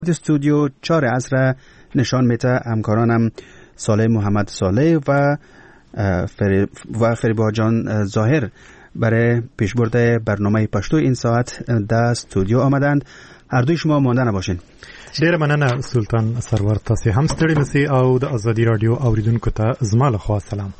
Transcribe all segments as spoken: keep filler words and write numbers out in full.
استودیو چهار عصر نشان میده همکارانم صالح محمد صالح و فری و فریبا جان ظاهر برای پیشبرد برنامه پشتو این ساعت در استودیو آمدند. هر دوی شما مانده نباشین. ډیر مننه سلطان سرور، تاسو هم ستړي نسی او د ازادي رادیو اوریدونکو ته زما له خوا سلام.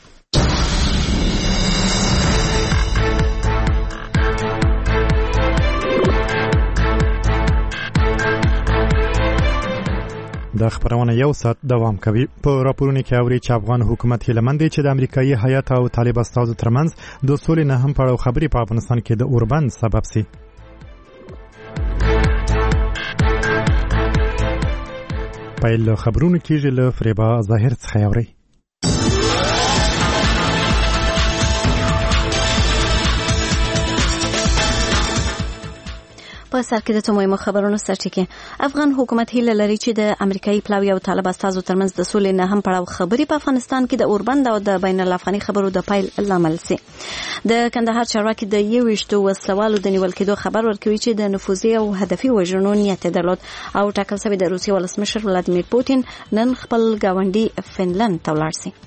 د خبرونه یو ساعت دوام کوي. په راپورونو کې اوري چې افغان حکومت هیله مند دی چې د امریکایي هیات او طالب استازو ترمنځ د سولې نه هم پړاو خبري په افغانستان کې د اوربند سبب سي. پیل خبرونه کېږي له فریبا ظاهر څخه اوري. په سر کې د تمویمو خبرونو سرټکی افغان حکومت هیله لري چې د امریکایي پلاوی او طالب استازو ترمنځ د سولې نه هم پړاو خبري په افغانستان کې د اوربند او د بین الافغاني خبرو د پایل لامل سي. د کندهار چارواکي د یويشتو وسلوالو د نیول کېدو خبر ورکوي چې د نفوذي او هدفي وژنو نیت درلود او ټاکل شوی د روسیې ولسمشر ولادیمیر پوتین نن خپل گاونډي فنلند ته ولاړ سي.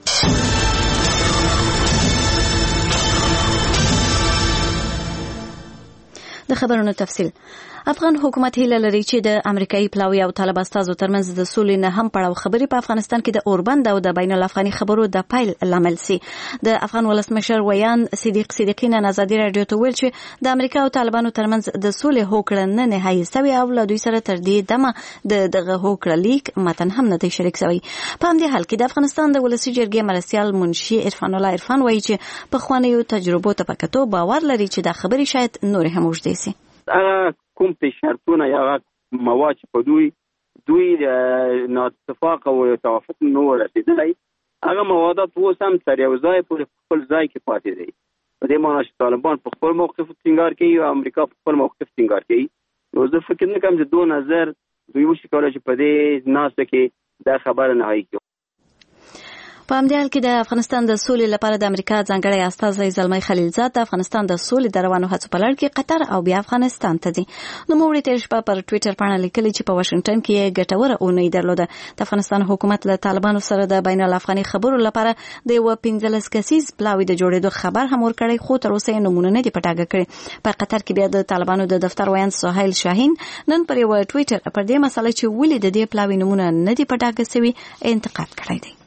د خبرونو تفصیل. افغان حکومت هیله لري چې د امریکایي پلاوی او طالب استازو ترمنځ د سولې نه هم پړاو خبري په افغانستان کې د اوربند او د بین الافغاني خبرو د پایل لامل سي. د افغان ولسمشر ویان صدیق صدیقی نن ازادي رادیو ته ویل چې د امریکا او طالبانو ترمنځ د سولې هوکړه نه نهایي سوي او له دوی سره تر دې دمه د دغه هوکړه لیک متن هم نه دی شریک شوی. په همدې حال کې د افغانستان د ولسي جرګې مرستیال منشي عرفان الله عرفان وایي چې په خوانیو تجربو ته پکتو باور لري چې د خبري شاید نور هم وجدي سي. هغه کوم په شرطونه یا مواد په دوی دوی نه اتفاق او توافق نه ورسېدلی، هغه موادات اوس هم تر یو ځای پورې خپل ځای کې پاتې دي. په دې معنی چې طالبان په خپل موقف ټینګار کوي او امریکا په خپل موقف ټینګار کوي. نو زه فکر نه کوم چې دوه نظر دوی وشي کولای چې په دې ناسته کې دا خبره نه هایي. په همدې حال کې د افغانستان د سولې لپاره د امریکا ځانګړی استازی زلمی خلیلزاد د افغانستان د سولې د روانو هڅو په لړ کې قطر او بیا افغانستان ته ځي. نو موږ تیر شپه پر ټوئیټر باندې لیکلي چې په واشنگټن کې ګټوره اونۍ درلوده. د افغانستان حکومت له طالبانو سره د بین الافغاني خبرو لپاره د یو پنځلس کسیز پلاوی د جوړېدو خبر هم ورکړی، خو تر اوسه نمونه نه دی پټاګه کړی. په قطر کې بیا د طالبانو د دفتر ویان سهیل شاهین نن پر یو ټوئیټر پر دې مسله چې ولې د دې پلاوی نمونه نه دی پټاګه شوی انتقاد کړی دی.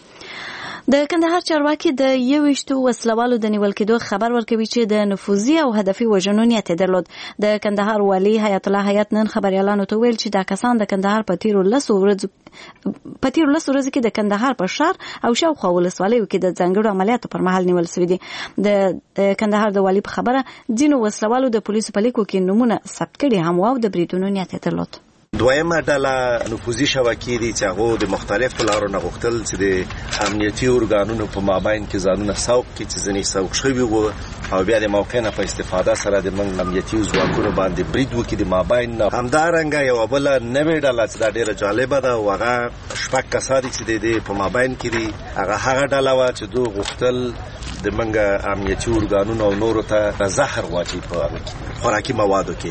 د کندهار چارواکي د یويشتو وسلوالو د نیول کېدو خبر ورکوي چې د نفوذي او هدفي وژنو نیت درلود. د کندهار والی حیات الله حیات نن خبريالانو ته ویل چې دا کسان د کندهار په تیرو لسو ورځو په تیرو لسو ورځو کې د کندهار په شهر او شاوخوا ولسوالیو کې د ځانګړو عملیاتو پر مهال نیول شوي دي. د کندهار د والی په خبره ځینو وسلوالو د پولیسو په لیکو کې نمونه ثبت کړي هم او د بریدونو نیت درلود. دویمه ډله نفوذي شبکې دي چې هغه د مختلفو لارو نه غوښتل چې د امنیتي ارګانونو په مابین کې ځانونه سوق کړي چې ځینې سوق شوي وو او بیا د موقع نه په استفاده سره د موږ امنیتي ځواکونو باندې برید وکړي د مابین نه. همدارنګه یوه بله نوې ډله چې دا ډېره جالبه ده او هغه شپږ کسان دي چې د دې په مابین کې دي، هغه هغه ډله وه چې دوی غوښتل د موږ امنیتي ارګانونو او نورو ته زهر واچوي په خوراکي موادو کې.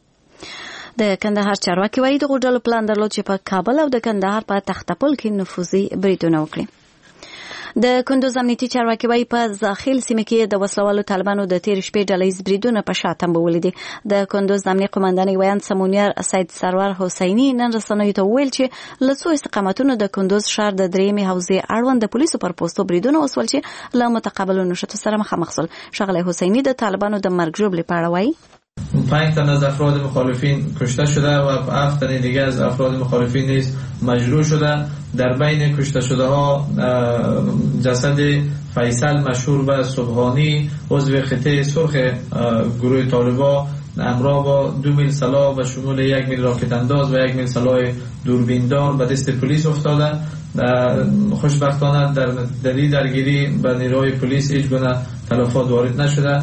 د کندهار چارواکي وایي د غوډلو پلان درلود چې په کابل او د کندهار په تختپل کې نفوذي بریدونه وکړي. د کندوز امنیتي چارواکي وایي په داخل سیمه کې د وسلوالو طالبانو د تیر شپې ډلهیز بریدونه په شا تنبولي دي. د کندوز امنیتي قومندان ویان سمونیار سید سرور حسینی نن رسنیو ته ویل چې له څو استقامتونو د کندوز ښار د درېیمې حوزې اړوند د پولیسو پر پوستو بریدونه وسول چې له متقابلو نشتو سره مخامخ شول. ښاغلی حسینی د طالبانو د مرګ ژوبلې په اړه وایي پنج تن از افراد مخالفین کشته شده و هفت تن دیگه از افراد مخالفین نیز مجروح شده. در بین کشته شده ها جسد فیصل مشهور به صبحانی عضو خطه سرخ گروه طالبا همراه با دو میل سلاح و شمول یک میل راکت انداز و یک میل سلاح دوربیندار به دست پلیس افتاده. خوشبختانه در دری درگیری به نیروهای پلیس هیچ گونه تلفات وارد نشده.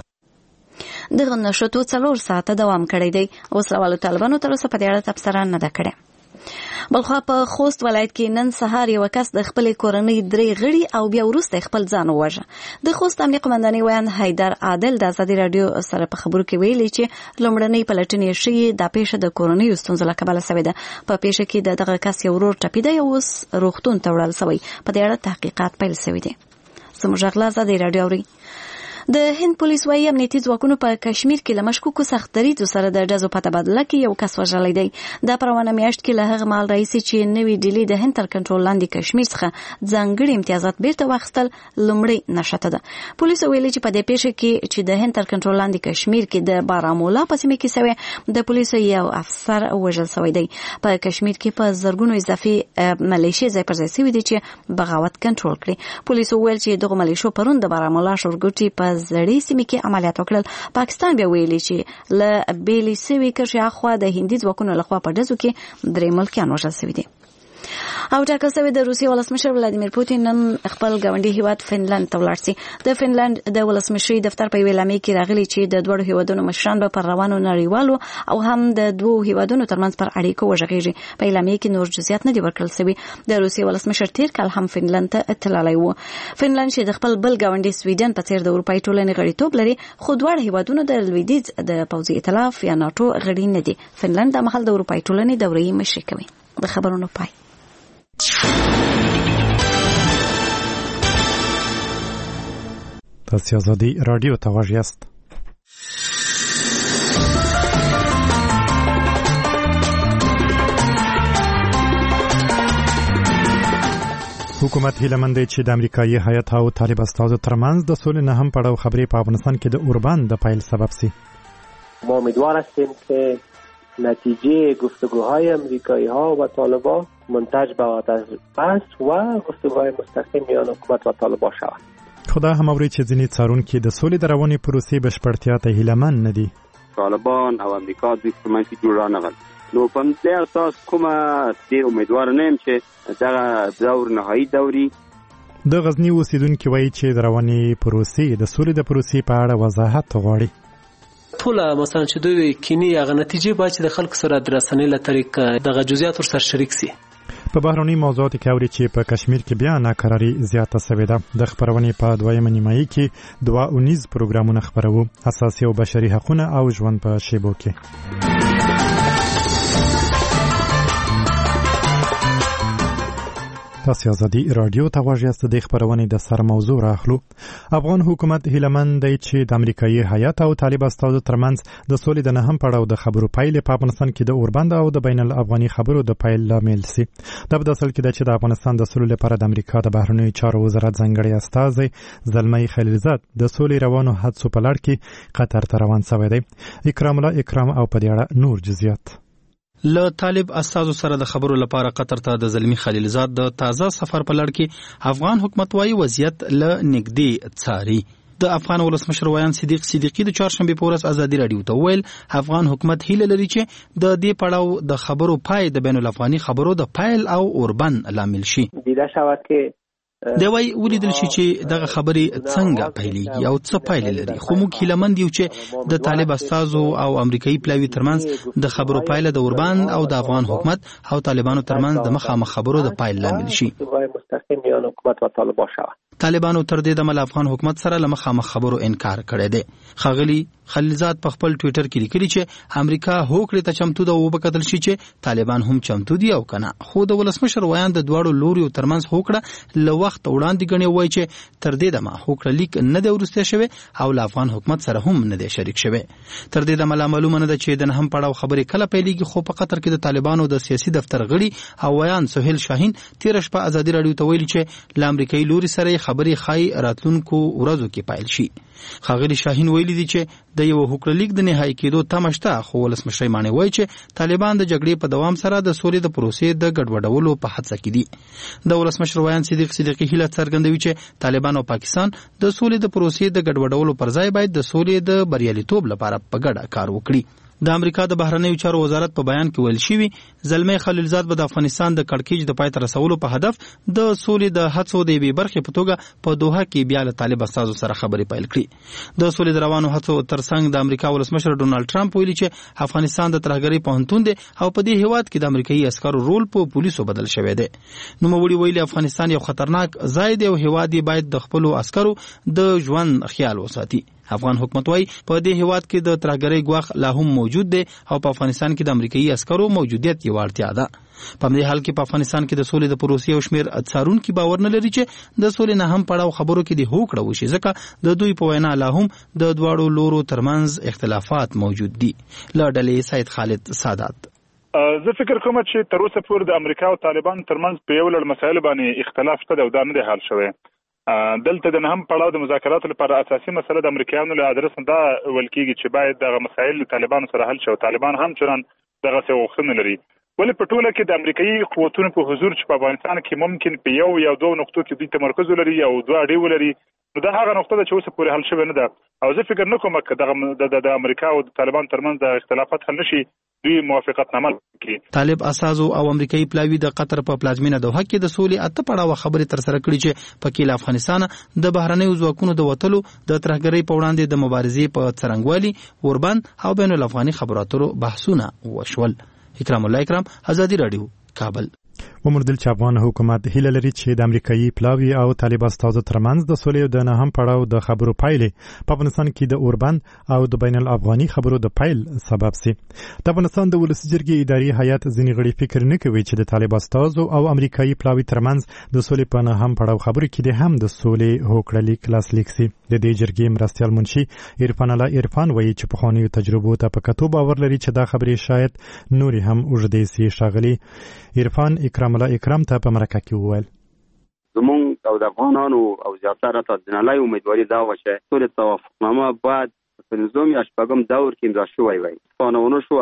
دغه نشټو څلور ساعته دوام کړی دی. وسلوالو طالبانو تر اوسه په دې اړه تبصره نه ده کړې. بلخوا په خوست ولایت کې نن سهار یو کس د خپل کورنۍ درې غړي او بیا وروسته خپل ځان وواژه. د خوست امنیه قومندانۍ ویان حیدر عادل د ازادي رادیو سره په خبرو کې ویلي چې لومړنۍ پلټنې شوې د پیښه د کورنۍ ستونزو له کبله شوې ده. په پیښه کې د دغه کس یو ورور ټپي دی او اوس روغتون ته وړل شوی. په دې اړه تحقیقات پیل شوي دي. زموږ غلا ازادي رادیو اوري. د هند پولیس وايي امنیتي ځواکونو په کشمیر کې له مشکوکو سخت دریځو سره د ډزو په تبادله کې یو کس وژلی دی. دا پروانه میاشت کې له هغه مهال راهیسې چې نوې ډیلي د هند تر کنټرول لاندې کشمیر څخه ځانګړي امتیازات بیرته واخیستل لومړی نښته ده. پولیسو ویلي چې په دې پیښه کې چې د هند تر کنټرول لاندې کشمیر کې د بارامولا په سیمه کې شوی د پولیسو یو افسر وژل شوی دی. په کشمیر کې په زرګونو اضافي ملیشې ځای پر ځای شوي دي چې بغاوت کنټرول کړي. پولیسو ویل چې دغه ملیشو پرون د بارامولا شورګوټي په زړې سیمه کې عملیات وکړل. پاکستان بیا ویلي چې له بیلي سوي کرښې اخوا د هندي ځواکونو لخوا په ډزو کې درې ملکیان وژل شوي دي. او ټاکل شوی د روسیې ولسمشر ولادیمیر پوتین نن خپل ګاونډي هیواد فنلند ته ولاړ شي. د فنلند د ولسمشرۍ دفتر په اعلامیه کې راغلي چې د دوه هیوادونو مشران به پر روانو نړیوالو او هم د دوه هیوادونو ترمنځ پر اړیکو وغږیږي. په اعلامیه کې نور جزئیات نه دي ورکړل شوي. د روسیې ولسمشر تیر کال هم فنلند ته تللی و. فنلند چې د خپل بل ګاونډي سویډن په څیر د اروپایي ټولنې غړیتوب لري، خو دواړه هیوادونو د لویدیځ د پوځي ائتلاف یا ناټو غړي نه دي. فنلند د مهال د اروپایي ټولنې دورې مشري کوي. د خبرونو پای. تاسو ازادي رادیو ته غوږ یاست. حکومت هیله مند دی چې د امریکایي هیات او طالب استازو ترمنځ د سولې نه هم پړاو خبرې په افغانستان کې د اوربند د پایل سبب شي. ما امیدوار هستیم که نتیجه گفتگوهای امریکایی ها و طالبان منتج به آتش بس و گفتگوهای مستقیم میان حکومت و طالبان شود. خدا هم اوري چې ځینې څارونکي د سولې د روانې پروسې بشپړتیا ته هیلهمن نه دي. طالبان او امریکا د سیمه جوړ رانغل. نو په دې اساس کومه ډیر امیدوار نه یم چې دا دور نهایی دوري. د غزنی اوسیدونکو وایي چې د روانې پروسې د سولې د پروسې په اړه وضاحت غواړي. ټول مثلا چې دوی کینی هغه نتیجه به چې د خلکو سره د رسنۍ له طریق دغه جزئیات ور سره شریک سي. په بهرني موضوعاتو کې اوري چې په کشمیر کې بیا ناکراری زیاته شوې ده. د خبرونې په دویمه نیمایي کې دوه اونیز پروګرامونه خبرو، اساسي او بشري حقوقونه او ژوند په شیبو کې. تاسو ازادي رادیو ته غوږ یاست. د خبرونې د سر موضوع راخلو. افغان حکومت هیلمن دی چې د امریکایي هیات او طالب استازو ترمنځ د سولې د نه هم پړاو د خبرو پایلې په افغانستان کې د اوربند او د بین الافغاني خبرو د پایل لامل سي. دا په اصل کې د چې د افغانستان د سولې لپاره د امریکا د بهرنیو چارو وزارت ځانګړي استازي زلمي خلیلزاد د سولې روانو حادثو په لړ کې قطر ته روان شوی دی. اکرام الله اکرام او په دې اړه نور جزئیات. له طالب استازو سره د خبرو لپاره قطر ته د زلمی خلیلزاد د تازه سفر په لړ کې افغان حکومت وايي وضعیت له نږدې څاري. د افغان ولسمشر ویان صدیق صدیقی د چهارشنبه په ورځ ازادي رادیو ته ویل افغان حکومت هیله لري چې د دې پړاو د خبرو پای د بین الافغاني خبرو د پایل او اوربن لامل شي. دیده شود که دی وای ولیدل شي چې دغه خبرې څنګه پیلېږي او څه پایلې لري. خو موږ هیلهمند یو چې د طالب استازو او امریکایي پلاوي ترمنځ د خبرو پایله د اوربند او د افغان حکومت او طالبانو ترمنځ د مخامخ خبرو د پایل لامل شي. مستقیم میان حکومت و طالبان شود. طالبانو تر دې د مل افغان حکومت سره له مخامخ خبرو انکار کړی دی. خاغلی خلیلزاد په خپل ټوئیټر کې لیکلي چې امریکا هوکړې ته چمتو ده او وبکتل شي چې طالبان هم چمتو دي او کنه. خو د ولسمشر ویان د دواړو لوريو ترمنځ هوکړه له وخت وړاندې غني وای چې تر دې دمه هوکړه لیک نه دی ورسته شوی او له افغان حکومت سره هم نه دی شریک شوی. تر دې دمه معلومه نه ده چې د نه هم پړاو خبرې کله پیلېږي. خو په قطر کې د طالبانو د سیاسي دفتر غړي او ویان سهیل شاهین تیر شپه ازادي رادیو ته ویلي چې ل امریکایي لوري سره خبرې خای راتلونکو ورځو کې پایل شي. خاغلی شاهین ویلي دي چې د یو هوکړه لیک د نهایی کېدو تمه شته. خو ولسمشر معنی وایي چې طالبان د جګړې په دوام سره د سولې د پروسې د ګډوډولو په هڅه کې دي. د ولسمشر ویان صدیق صدیقی هیله څرګندوي چې طالبان او پاکستان د سولې د پروسې د ګډوډولو پر ځای باید د سولې د بریالیتوب لپاره په ګډه کار وکړي. د امریکا د بهرنیو چارو وزارت په بیان کې ویل شوی زلمی خلیلزاد به د افغانستان د کړکېچ د پای ته رسولو په هدف د سولې د هڅو د یوې برخې په توګه په دوحه کې بیا له طالب استازو سره خبرې پیل کړې. د سولې د روانو هڅو ترڅنګ د امریکا ولسمشر ډونالد ټرمپ ویلي چې افغانستان د ترهګرۍ پوهنتون دی او په دې هیواد کې د امریکایي عسکرو رول په پولیسو بدل شوی دی. نوموړي ویلي افغانستان یو خطرناک ځای دی او هیواد یې باید د خپلو عسکرو د ژوند خیال وساتي. افغان حکومت وايي په دې هیواد کې د ترهګرۍ ګواښ لا هم موجود دی او په افغانستان کې د امریکایي عسکرو موجودیت یو اړتیا ده. په دې حال کې په افغانستان کې د سولې د پروسې او شمیر څارونکو باور نه لري چې د سولې نه هم پړاو خبرو کې د هوکړه وشي ځکه د دوی په وینا لا هم د دواړو لورو ترمنځ اختلافات موجود دي. له ډلې سید خالد سادات: زه فکر کوم چې تر اوسه پورې د امریکا او طالبان ترمنځ په یو لړ مسایل باندې اختلاف شته او دا نه دی حل شوی. دلته د نهم پړاو د مذاکراتو لپاره اساسي مسله د امریکایانو له ادرس دا ویل کېږي چې باید دغه مسایل له طالبانو سره حل شي. طالبان هم چنان دغه څه غوښتنه لري. ولې په ټوله کې د امریکایي قوتونو په حضور چې په افغانستان کې ممکن په یو یا دوه نقطو کې دوی تمرکز ولري او دوه اړې ولري، نو دا هغه نقطه ده چې اوس پورې حل شوې نه ده. او زه فکر نه کوم چې دغه د امریکا او د طالبان ترمنځ د اختلافات حل نشي دوی موافقتنامه کوي. طالب اساسو او امریکایي پلاوی د قطر په پلازمینه دوحه کې د سولې اته پړاو خبرې تر سره کړې چې پکې له افغانستان د بهرنیو ځواکونو د وټلو د ترهګرۍ په وړاندې د مبارزې په څرنګوالي اوربند او بین الافغاني خبرو اترو بحثونه وشول. اکرام الله اکرام، آزادی رادیو، کابل. ومردل چې افغان حکومت هیله لري چې د امریکایي پلاوی او طالب استازو ترمنځ د سولې د نه هم پړاو د خبرو پایلې په افغانستان کې د اوربند او د بین الافغاني خبرو د پایل سبب سي. د افغانستان د ولسي جرګې اداري هیئت ځینې غړي فکر نه کوي چې د طالب استازو او امریکایي پلاوی ترمنځ د سولې په نه هم پړاو خبرو کې د هم د سولې هوکړه لیک لاسلیک سي. د دې جرګې مرستیال منشي عرفان الله عرفان وایي چې په خوانیو تجربو ته په کتو باور لري چې دا خبرې شاید نوري هم اوږدې سي. ښاغلي عرفان اکرام الله اکرام ته په مرکه کې وویل: زمونږ او د افغانانو او زیاتره تدنالای امیدواري دا و چې ټول توافقنامه باید په نظام یا شپږم دور کې امضا شوی وای. قانونو شو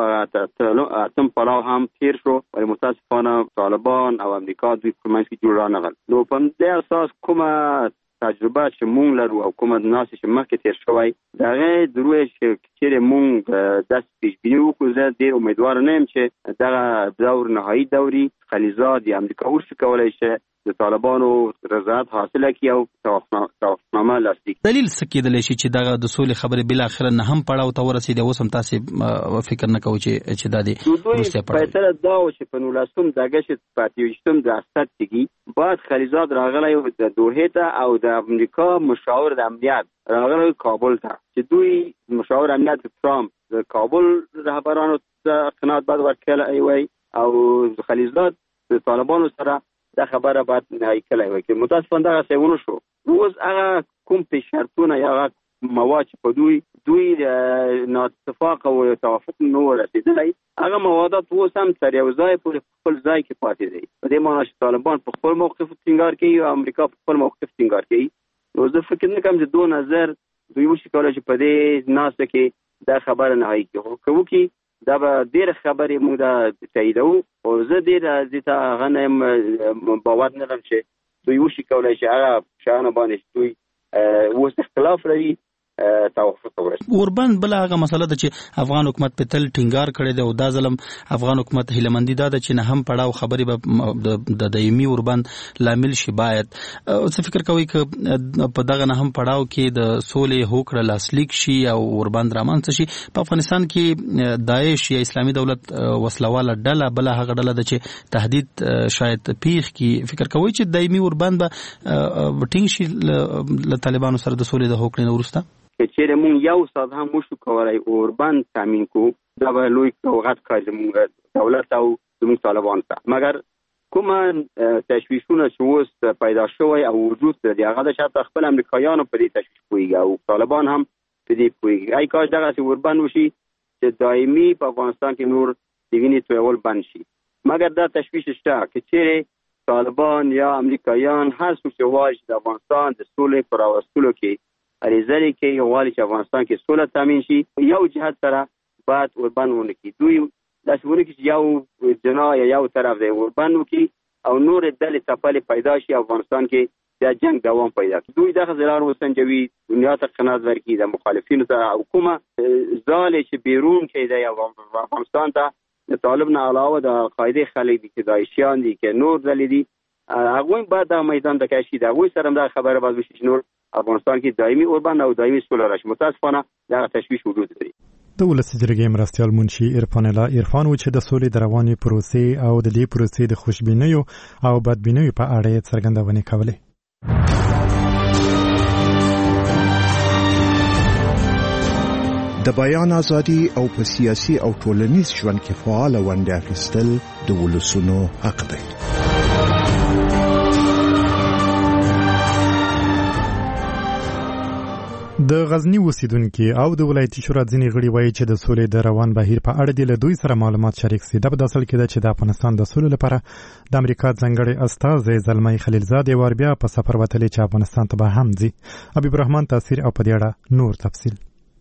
اتم پړاو هم تیر شو ولی متاسفانه طالبان او امریکا دوی په منځ کې جوړ رانغل. نو په دې اساس کومه تجربه چې مونږ لرو او کومه ناس چې مخکې تیر شوی دغه دروي چې مونږ داس پیشبیني وکړو. زه ډېر امیدوار نه یم چې دغه دور نهایی دوري خلیزات یا امریکا ورشي کولای شي د طالبانو رضایت حاصله کړي او توافقنامه لاسلیک. دلیل څه کېدلی شي چې دغه د سولې خبرې بل اخر نه هم پړاو ته ورسېدې؟ اوس هم تاسې فکر نه کوئ چې چې دا د وروستی پړاو فیصله دا و چې په نولسم د اګست په اته ویشتم د اسد کې بعد خلیزات راغلی د دوحې ته او د امریکا مشاور د امنیت راغلی کابل ته چې دوی مشاور امنیت ترامپ د کابل رهبرانو ته قناعت بعد ورکړی وای او خلیزات د طالبانو سره دا خبره باید نهایی کلی وای چې متاسفانه دغه څه ونه شو. اوس هغه کوم پیش شرطونه یا هغه مواد چې په دوی دوی ناتفاق او توافق نه ورسېدلی هغه موادات اوس هم تر یو ځای پورې خپل ځای کې پاتې دي. په دې معنی چې طالبان په خپل موقف ټینګار کوي او امریکا په خپل موقف ټینګار کوي. نو زه فکر نه کوم چې دو نظر دوی وشي کولای چې په دې ناسته کې دا خبره نهایی کړي. خو کوو کې دا به ډېر خبرې موږ دا تاییدو او زه ډېر دې ته هغه نه باور نه لرم چې دوی وشي کولای چې هغه شیانو باندې دوی اوس اختلاف لري توافق ورسي. اوربند بل هغه مسله ده چې افغان حکومت په تل ټینګار کړی دی او دا ظلم افغان حکومت هیلمندي ده چې نه هم پړاو خبرې به د دایمي اوربند لامل شي. باید څه فکر کوي چې په دغه نه هم پړاو کې د سولې هوکړه لاسلیک شي او اوربند رامنځته شي؟ په افغانستان کې داعش یا اسلامي دولت وسلواله ډله بل هغه ډله ده چې تهدید شاید پیښ کی. فکر کوي چې دایمي اوربند به ټینګ شي له طالبانو سره د سولې د هوکړې نه وروسته؟ که چیرې مونږ یو ساعت هم وشو کولای اوربند تامین کو دا به لوی سوغات کار زموږ دولت او زموږ طالبان ته. مګر کومه تشویشونه چې اوس پیدا شوی او وجود لري هغه د شاته خپل امریکایانو په دې تشویش پوهېږي او طالبان هم په دې پوهېږي. ای کاش دغسې اوربند وشي چې دایمي په افغانستان کې نور د وینې تویول بند شي. مګر دا تشویش شته که چیرې طالبان یا امریکایان هر څوک چې غواړي چې د افغانستان د سولې په راوستلو کې اړیزري کې غواړي چې افغانستان کې سوله تامین شي یو جهت سره باید اوربند ونه کړي. دوی داسې ونه کړي چې یو جنا یا یو طرف دی اوربند وکړي او نور ډلې څپلې پیدا شي افغانستان کې دا جنگ دوام پیدا کړي. دوی دغه ځلان وسنجوي، دنیا ته قناعت ورکړي، د مخالفینو ته حکومت ځاله چې بیرون کې دی افغانستان ته د طالب نه علاوه د القاعده خلک دي چې داعشیان دي چې نور ځلې دي، هغه بعد د میدان د کشي د هغه سره د خبره باز وشي چې نور افغانستان کې دایمي اوربان او دایمي سوله راشي. متاسفانه دا تشویش وجود لري. د ولسي جرګې مرستیال منشي عرفان الله عرفان و چې د سولې د روانې پروسې او د دې پروسې د خوشبینیو او بدبینیو په اړه یې څرګندونې کولې. د بیان ازادي او په سیاسي او ټولنیز ژوند کې فعال ونډه اخیستل د ولسونو حق دی. د غزنی اوسیدونکو او د ولایتي شورا ځینې غړي وایي چې د سولې د روان بهیر په اړه د دوی سره معلومات شریک سي. دا په اصل کې ده چې د افغانستان د سولې لپاره د امریکا ځانګړي استازی زلمی خلیلزاد یې بیا په سفر وتلی چې افغانستان ته به هم ځي. حبیب الرحمن تاثیر او په دې اړه نور تفصیل.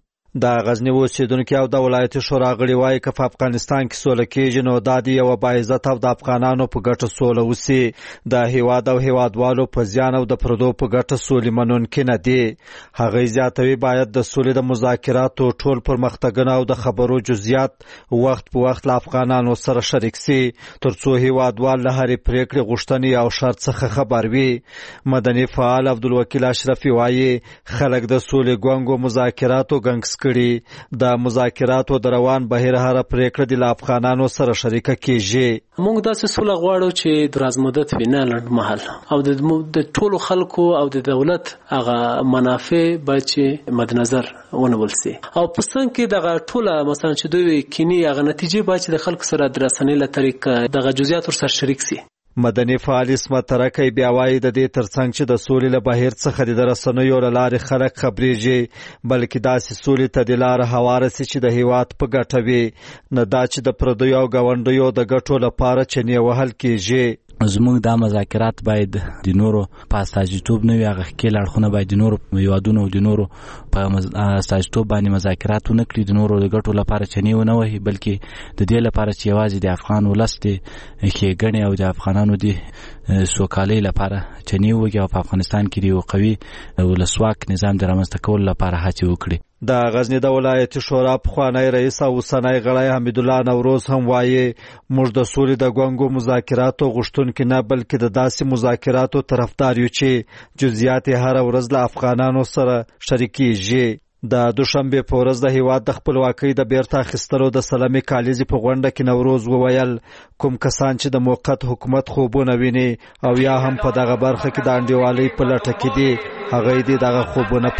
د غزنی اوسیدونکو او د ولایتي شورا غړي وایي چې په افغانستان کې سوله کېږي نو د دې یو باعزت او د افغانانو په ګټه سوله وسی، د هیواد او هیوادوالو په ځان او د پردو په ګټه سولې منونکي نه دي. هغه زیاتوي باید د سولې د مذاکراتو ټول پرمختګونه او د خبرو جزئیات وخت په وخت له افغانانو سره شریک سي ترڅو هیوادوال له هرې پریکړې غوښتنې او شرط څخه خبر وي. مدني فعال عبدالوکیل اشرفي وایي خلک د سولې ګونګو مذاکراتو ګنګس کړي، د مذاکراتو د روان بهیر هر پریکړه د افغانانو سره شریکه کیږي. موږ داسې سوله غواړو چې دراز مدت وي، نه لنډ مهال، او د ټولو خلکو او د دولت هغه منافع باید چې مد نظر ونیول سي. او په څنګ کې دغه ټوله مثلا چې دوی کینی هغه نتیجې باید چې د خلکو سره د رسنۍ له طریقه دغه جزئیات ورسره شریک سي. مدني فعال اسمت ترکی بیا وایي د دې ترڅنګ چې د سولې له بهیر څخه د رسنیو له لارې خلک خبرېږي، بلکې داسې سولې ته د لاره هواره سي چې د هیواد په ګټه وي، نه دا چې د پردیو او ګاونډیو د ګټو لپاره چنې وهل کېږي. زموږ دا مذاکرات باید د نورو په استازیتوب نه وي، هغه ښکېل اړخونه باید د نورو هیوادونو او د نورو په استازیتوب باندې مذاکرات ونه کړي، د نورو د ګټو لپاره چنې ونه وهي، بلکې د دې لپاره چې یوازې د افغان ولس د ښېګڼې او د افغانانو د سوکالۍ لپاره چنې وږي او په افغانستان کې د یو قوي ولسواک نظام د رامنځته کولو لپاره هڅې وکړي. د غزنی د ولایتي شورا پخوانی رئیس او اوسنی غړی حمیدالله نوروز هم وایي موږ د سولې د ګونګو مذاکراتو غوښتونکي نه بلکې د داسې مذاکراتو طرفدار یو چې جزئیات یې هره ورځ له افغانانو سره شریکېږي. د دوشنبې په ورځ د هیواد د خپلواکۍ د بیرته اخیستلو د سلامي کالیزې په غونډه کې نوروز وویل کوم کسان چې د موقت حکومت خوبونه ویني او یا هم په دغه برخه کې د انډیوالۍ په لټه کې دي هغه دې دغه خوبونه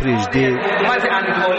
پرېږدي.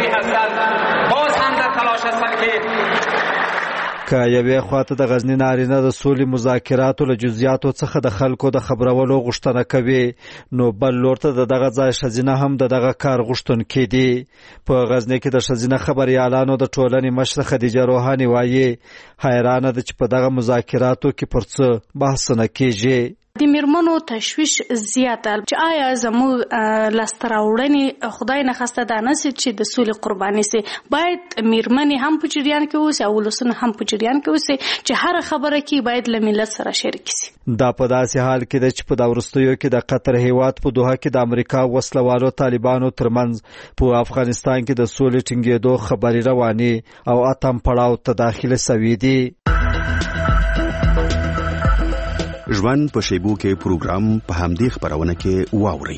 که یوې خواته د غزنی نارینه د سولې مذاکراتو له جزئیاتو څخه د خلکو د خبرولو غوښتنه کوي، نو بل لور ته د دغه ځای ښځینه هم د دغه کار غوښتونکې دي. په غزنی کې د ښځینه خبریالانو د ټولنې مشره خدیجه روحاني وایي حیرانه ده چې په دغه مذاکراتو کې پر څه بحثونه کېږي. د میرمنو تشویش زیاته چې آیا زموږ لاسته راوړنې خدای نخواسته دا نه سي چې د سولې قرباني سي، باید میرمنې هم په جریان کې اوسي او ولسونه هم په جریان کې اوسي چې هر خبره کې باید له ملت سره شریک سي. دا په داسې حال کې ده چې په دا وروستیو کې د قطر هیواد په دوحه کې د امریکا وسلوالو طالبانو ترمنځ په افغانستان کې د سولې ټینګېدو خبرې روانې او اتم پړاو ته داخله سوي دي. ژوند په شیبو کې پروګرام په همدې خبرونه کې واوري.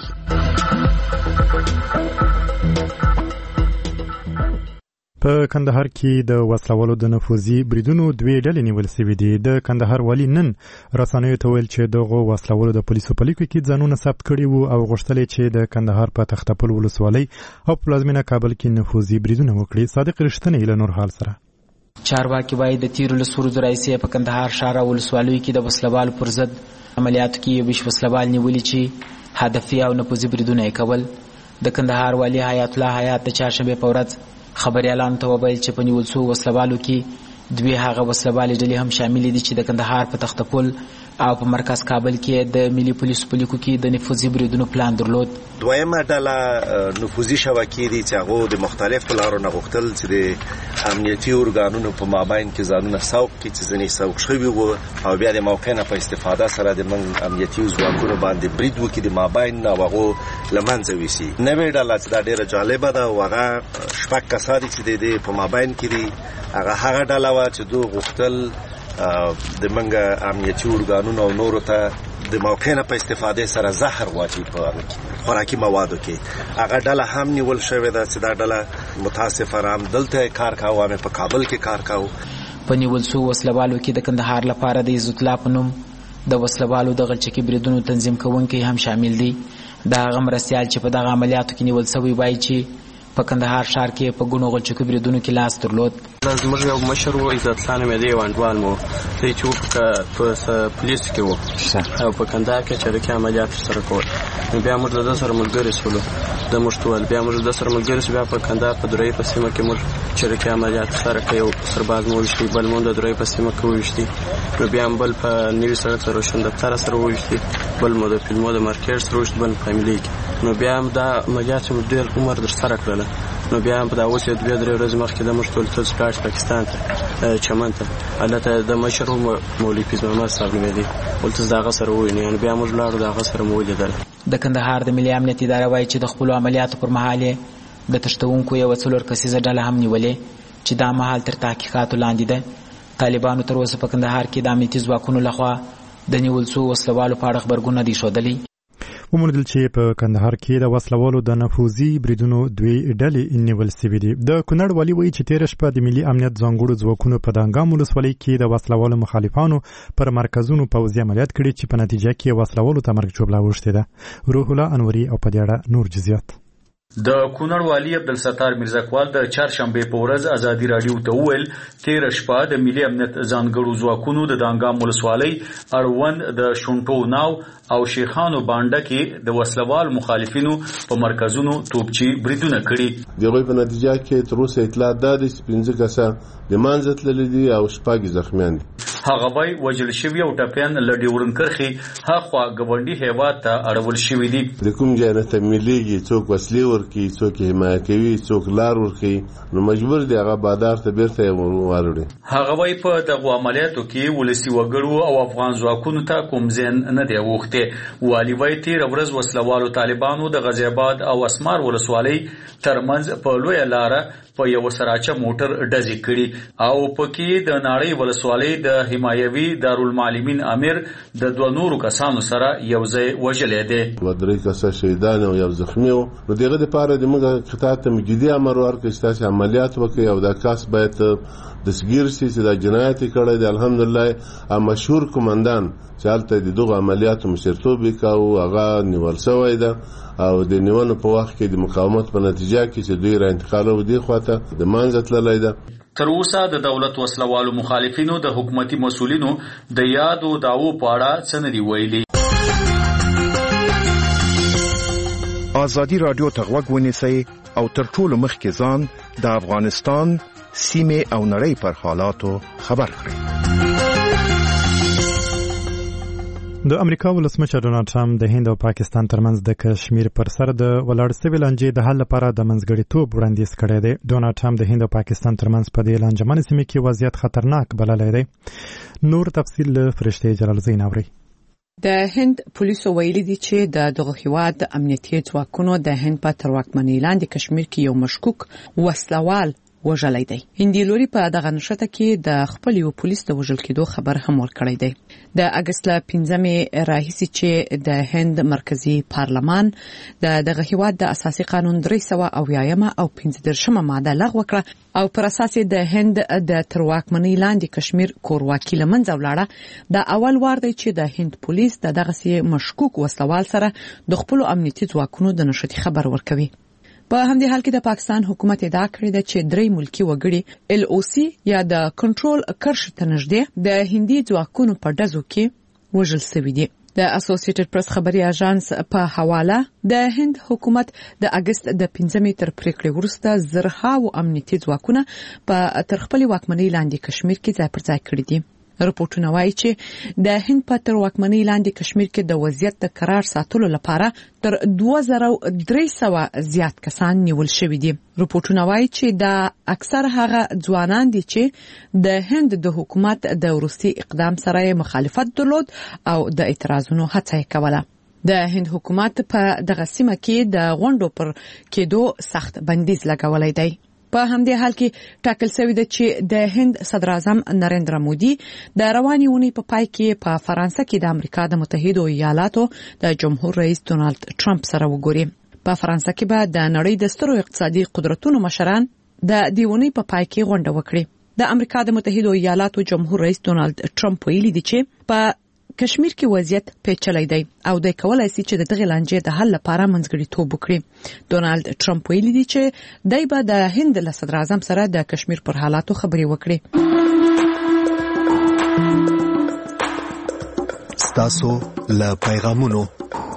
په کندهار کې د وسلوالو د نفوذي بریدونو دوی ډلې نیول شوې دي. د کندهار والي نن رسنیو ته ویل چې دغه وسلوالو د پولیسو په لیکو کې ځانونه ثبت کړي وو او غوښتل چې د کندهار په تختپل ولسوالۍ او پلازمینه کابل کې نفوذي بریدونه وکړي. صادق رښتینی له نور حال سره چارواکي وايي د تیرو لسو ورځو راهیسې په کندهار ښار او ولسوالیو کې د وسلوالو پر ضد عملیاتو کې یو ویشت وسلوال نیولي چې هدفي او نفوذي بریدونه یې کول. د کندهار والي حیات الله حیات د چهارشنبې په ورځ خبریالانو ته وویل چې په نیول شوو وسلوالو کې دوی هغه وسلوالې ډلې هم شاملې دي چې د کندهار په تختپل او په مرکز کابل کې د ملي پولیسو په لیکو کې د نفوذي بریدونو پلان درلود. دویمه ډله نفوذي شبکې دي چې هغه د مختلفو لارو نه غوښتل چې د امنیتي ارګانونو په مابین کې ځانونه سوق کړي چې ځینې سوق شوي وو او بیا د موقع نه په استفاده سره د من امنیتي ځواکونو باندې برید وکړي د مابین نه هغه لمنځه ویسي. نوې ډله چې دا ډیره جالبه ده او هغه شپږ کسان چې د په مابین کې دي هغه هغه ډله وه چې دوی غوښتل د منګه امنیتي ارګانونو او نورو ته د موقع نه په استفاده سره زهر واچي په خوراکي موادو کې. هغه ډله هم نیول شوې ده چې دا ډله متاسفانه هم دلته کار کاوه، هم په کابل کې کار کاوه. په نیول شو وسلوالو کې د کندهار لپاره د عزت الله په نوم د وسلوالو د غلچکي بریدونو تنظیم کوونکي هم شامل دي. دا هغه مرستیال چې په دغه عملیاتو کې نیول شوی وایي چې په کندهار ښار کې په ګونو غلچکو بریدونو کې لاس درلود. زموږ یو مشر و عزت الله نومېده، یو انډوال مو دی چې په پولیسو کې و او په کندهار کې چریکي عملیات ترسره کول. نو بیا موږ د ده سره ملګري شولو، د موږ ټول بیا موږ د ده سره ملګري شو. بیا په کندهار په درې په سیمه کې موږ چریکي عملیات ترسره کړ. یو سرباز مو وویشتي، بل مو د درې په سیمه کې وویشتي، نو بیا هم بل په نوي سړک د روشن دفتر سره وویشتي، بل مو د فلمو د مارکیټ سره وویشتي، بل فامیلي کې. نو بیا هم دا عملیات مو ډېر عمر ترسره کړله. نو بیا هم په دا اوس یو دوه درې ورځې مخکې د موږ ټول ټول سپلاټ پاکستان ته چمن ته هلته د مشر مولوي فیض محمد صاحب نومېدی، ولته د هغه سره وویني. نو بیا موږ لاړو، د هغه سره مو ولیدل. د کندهار د ملي امنیت اداره وایي چې د خپلو عملیاتو پر مهال یې د تښتونکو یوه څلور کسیزه ډله هم نیولې چې دا مهال تر تحقیقاتو لاندې ده. طالبانو تر اوسه په کندهار کې د امنیتي ځواکونو لخوا د نیول شوو وسلوالو په اړه خبرګون نه دي ښودلي. وموندل چې په کندهار کې د وسلوالو د نفوذي بریدونو دوی ډلې نیول سوي دي. د کونړ والي وایي چې تېره شپه د ملي امنیت ځانګړو ځواکونو په دانګام ولسوالۍ کې د وسلوالو مخالفانو پر مرکزونو پوځي عملیات کړي چې په نتیجه کې وسلوالو ته مرګ ژوبله اوښتې ده. روح الله انوري او په دې اړه نور جزئیات. د کونړ والي عبدالستار میرزاکوال د چهارشنبې په ورځ ازادي راډیو ته وویل تېره شپه د ملي امنیت ځانګړو ځواکونو د دانګام ولسوالۍ اړوند د شونټو ناو او شیخانو بانډه کې د وسلوال مخالفینو په مرکزونو توپچي بریدونه کړي. د هغوی په نتیجه کې تر اوسه اطلاعات دا دي چې پنځه کسه د منځه تللي دي او شپږ زخمیان دي. هغه وایي وژل شوي او ټپیان له ډیورن کرښې هاخوا ګاونډي هیواد ته اړول شوي دي. د کوم ځای نه تمویلېږي، څوک وسلې ورکوي، څوک یې حمایه کوي، څوک لار ورکوي، نو مجبور دی هغه بادار ته بیرته یې واروړي. هغه وایي په دغو عملیاتو کې ولسي وګړو او افغان ځواکونو ته کوم زیان نه دی اوښتی. والي وایي تېره ورځ وسلوالو طالبانو د غازي آباد او اسمار ولسوالۍ ترمنځ په لویه لاره په یو سراچه موټر ډزې کړي او پکې د ناړۍ ولسوالۍ د حمایوي دارالمعلمین امیر د دوه نورو کسانو سره یو ځای وژلی دی. دوه درې کسه شهیدان او یو زخمي و. نو د هغه دپاره زموږ قطاع ته جدي امر ورکړی چې تاسې عملیات وکړئ او دا کس باید دستګیر شي چې دا جنایت یې کړی دی. الحمدلله مشهور قمندان چې هلته د دغو عملیاتو مشرتوب یې کاوه هغه نیول شوی ده او د نیولو په وخت کې د مقاومت په نتیجه کې چې دوی را انتقالوي دې خواته د منځه تللی ده. تر اوسه د دولت وسلوالو مخالفینو د حکومتي مسؤلینو د یادو دعوو په اړه څه نه دي ویلي. ازادي راډیو ته غوږ ونیسئ او تر ټولو مخکې ځان د افغانستان سیمې او نړۍ پر حالاتو خبر کړئ. د امریکا ولسمشر ډونالډ ټرمپ د هند او پاکستان ترمنځ د کشمیر پر سر د ولاړ سوي لانجې د حل لپاره د منځګړیتوب وړاندیز کړی دی. ډونالډ ټرمپ د هند او پاکستان ترمنځ په دې لانجمنې سیمې کې وضعیت خطرناک بللی دی. نور تفصیل له فرشتې جلال زین اوري. د هند پولیسو ویلي دي چې د دغه هیواد د امنیتي ځواکونو د هند په تر واکمنۍ لاندې کشمیر کې یو مشکوک وسلوال وژلی دی. هندي لوري په دغه نښته کې د خپل یو پولیس د وژل کېدو خبر هم ورکړی دی. د اګست له پنځمې راهیسې چې د هند مرکزی پارلمان د دغه هیواد د اساسي قانون درې سوه اویایمه او پنځه دېرشمه ماده لغوه کړه او پر اساس د هند د تر واکمنۍ لاندې کشمیر کورواکي له منځه ولاړه. د اول وار دی چې د هند پولیس د دغسې مشکوک وسلوال سره د خپلو امنیتي ځواکونو د نښتې خبر ورکوي. په همدې حال کې د پاکستان حکومت ادعا کړې ده چې درې ملکی وګړي ال او سی یا د کنټرول کرښې ته نږدې د هندي ځواکونو په ډزو کې وژل شوي دي. د اسوسییټډ پریس خبري اژانس په حواله د هند حکومت د اګست د پنځمې تر پریکړې وروسته زرهاو امنیتي ځواکونه په تر خپل واکمنۍ لاندې کشمیر کې ځای پر ځای کړي دي. رپورټونه وایي چې د هند په تر واکمنۍ لاندې کشمیر کې د وضعیت د قرار ساتلو لپاره تر دوه زره درې سوه زیات کسان نیول شوي دي. رپورټونه وایي چې د اکثر هغه ځوانان دي چې د هند د حکومت د وروستي اقدام سره مخالفت درلود او د اعتراضونو هڅه یې کوله. د هند حکومت په دغه سیمه کې د غونډو پر کېدو سخت بندیز لګولی دی. په همدې حال کې ټاکل شوی دی چې د هند صدر اعظم نریندرا مودي د روانې اونۍ په پای کې په فرانسه کې د امریکا د متحده ایالاتو د جمهور رئیس ډونالد ټرمپ سره وګوري. په فرانسه کې به د نړۍ د سترو اقتصادي قدرتونو مشران د دې اونۍ په پای کې غونډه وکړي. د امریکا د متحده ایالاتو جمهور رئیس ډونالد ټرمپ ویلي دی چې په کشمیر کې وضعیت پیچلی دی او د کولای شي چې د دغه لانجې د حل لپاره منځګړیتوب وکړي. ډونالد ټرمپ ویلي دی چې دای به د هند له صدر اعظم سره د کشمیر پر حالاتو خبرې وکړي. ستاسو له پیغامونو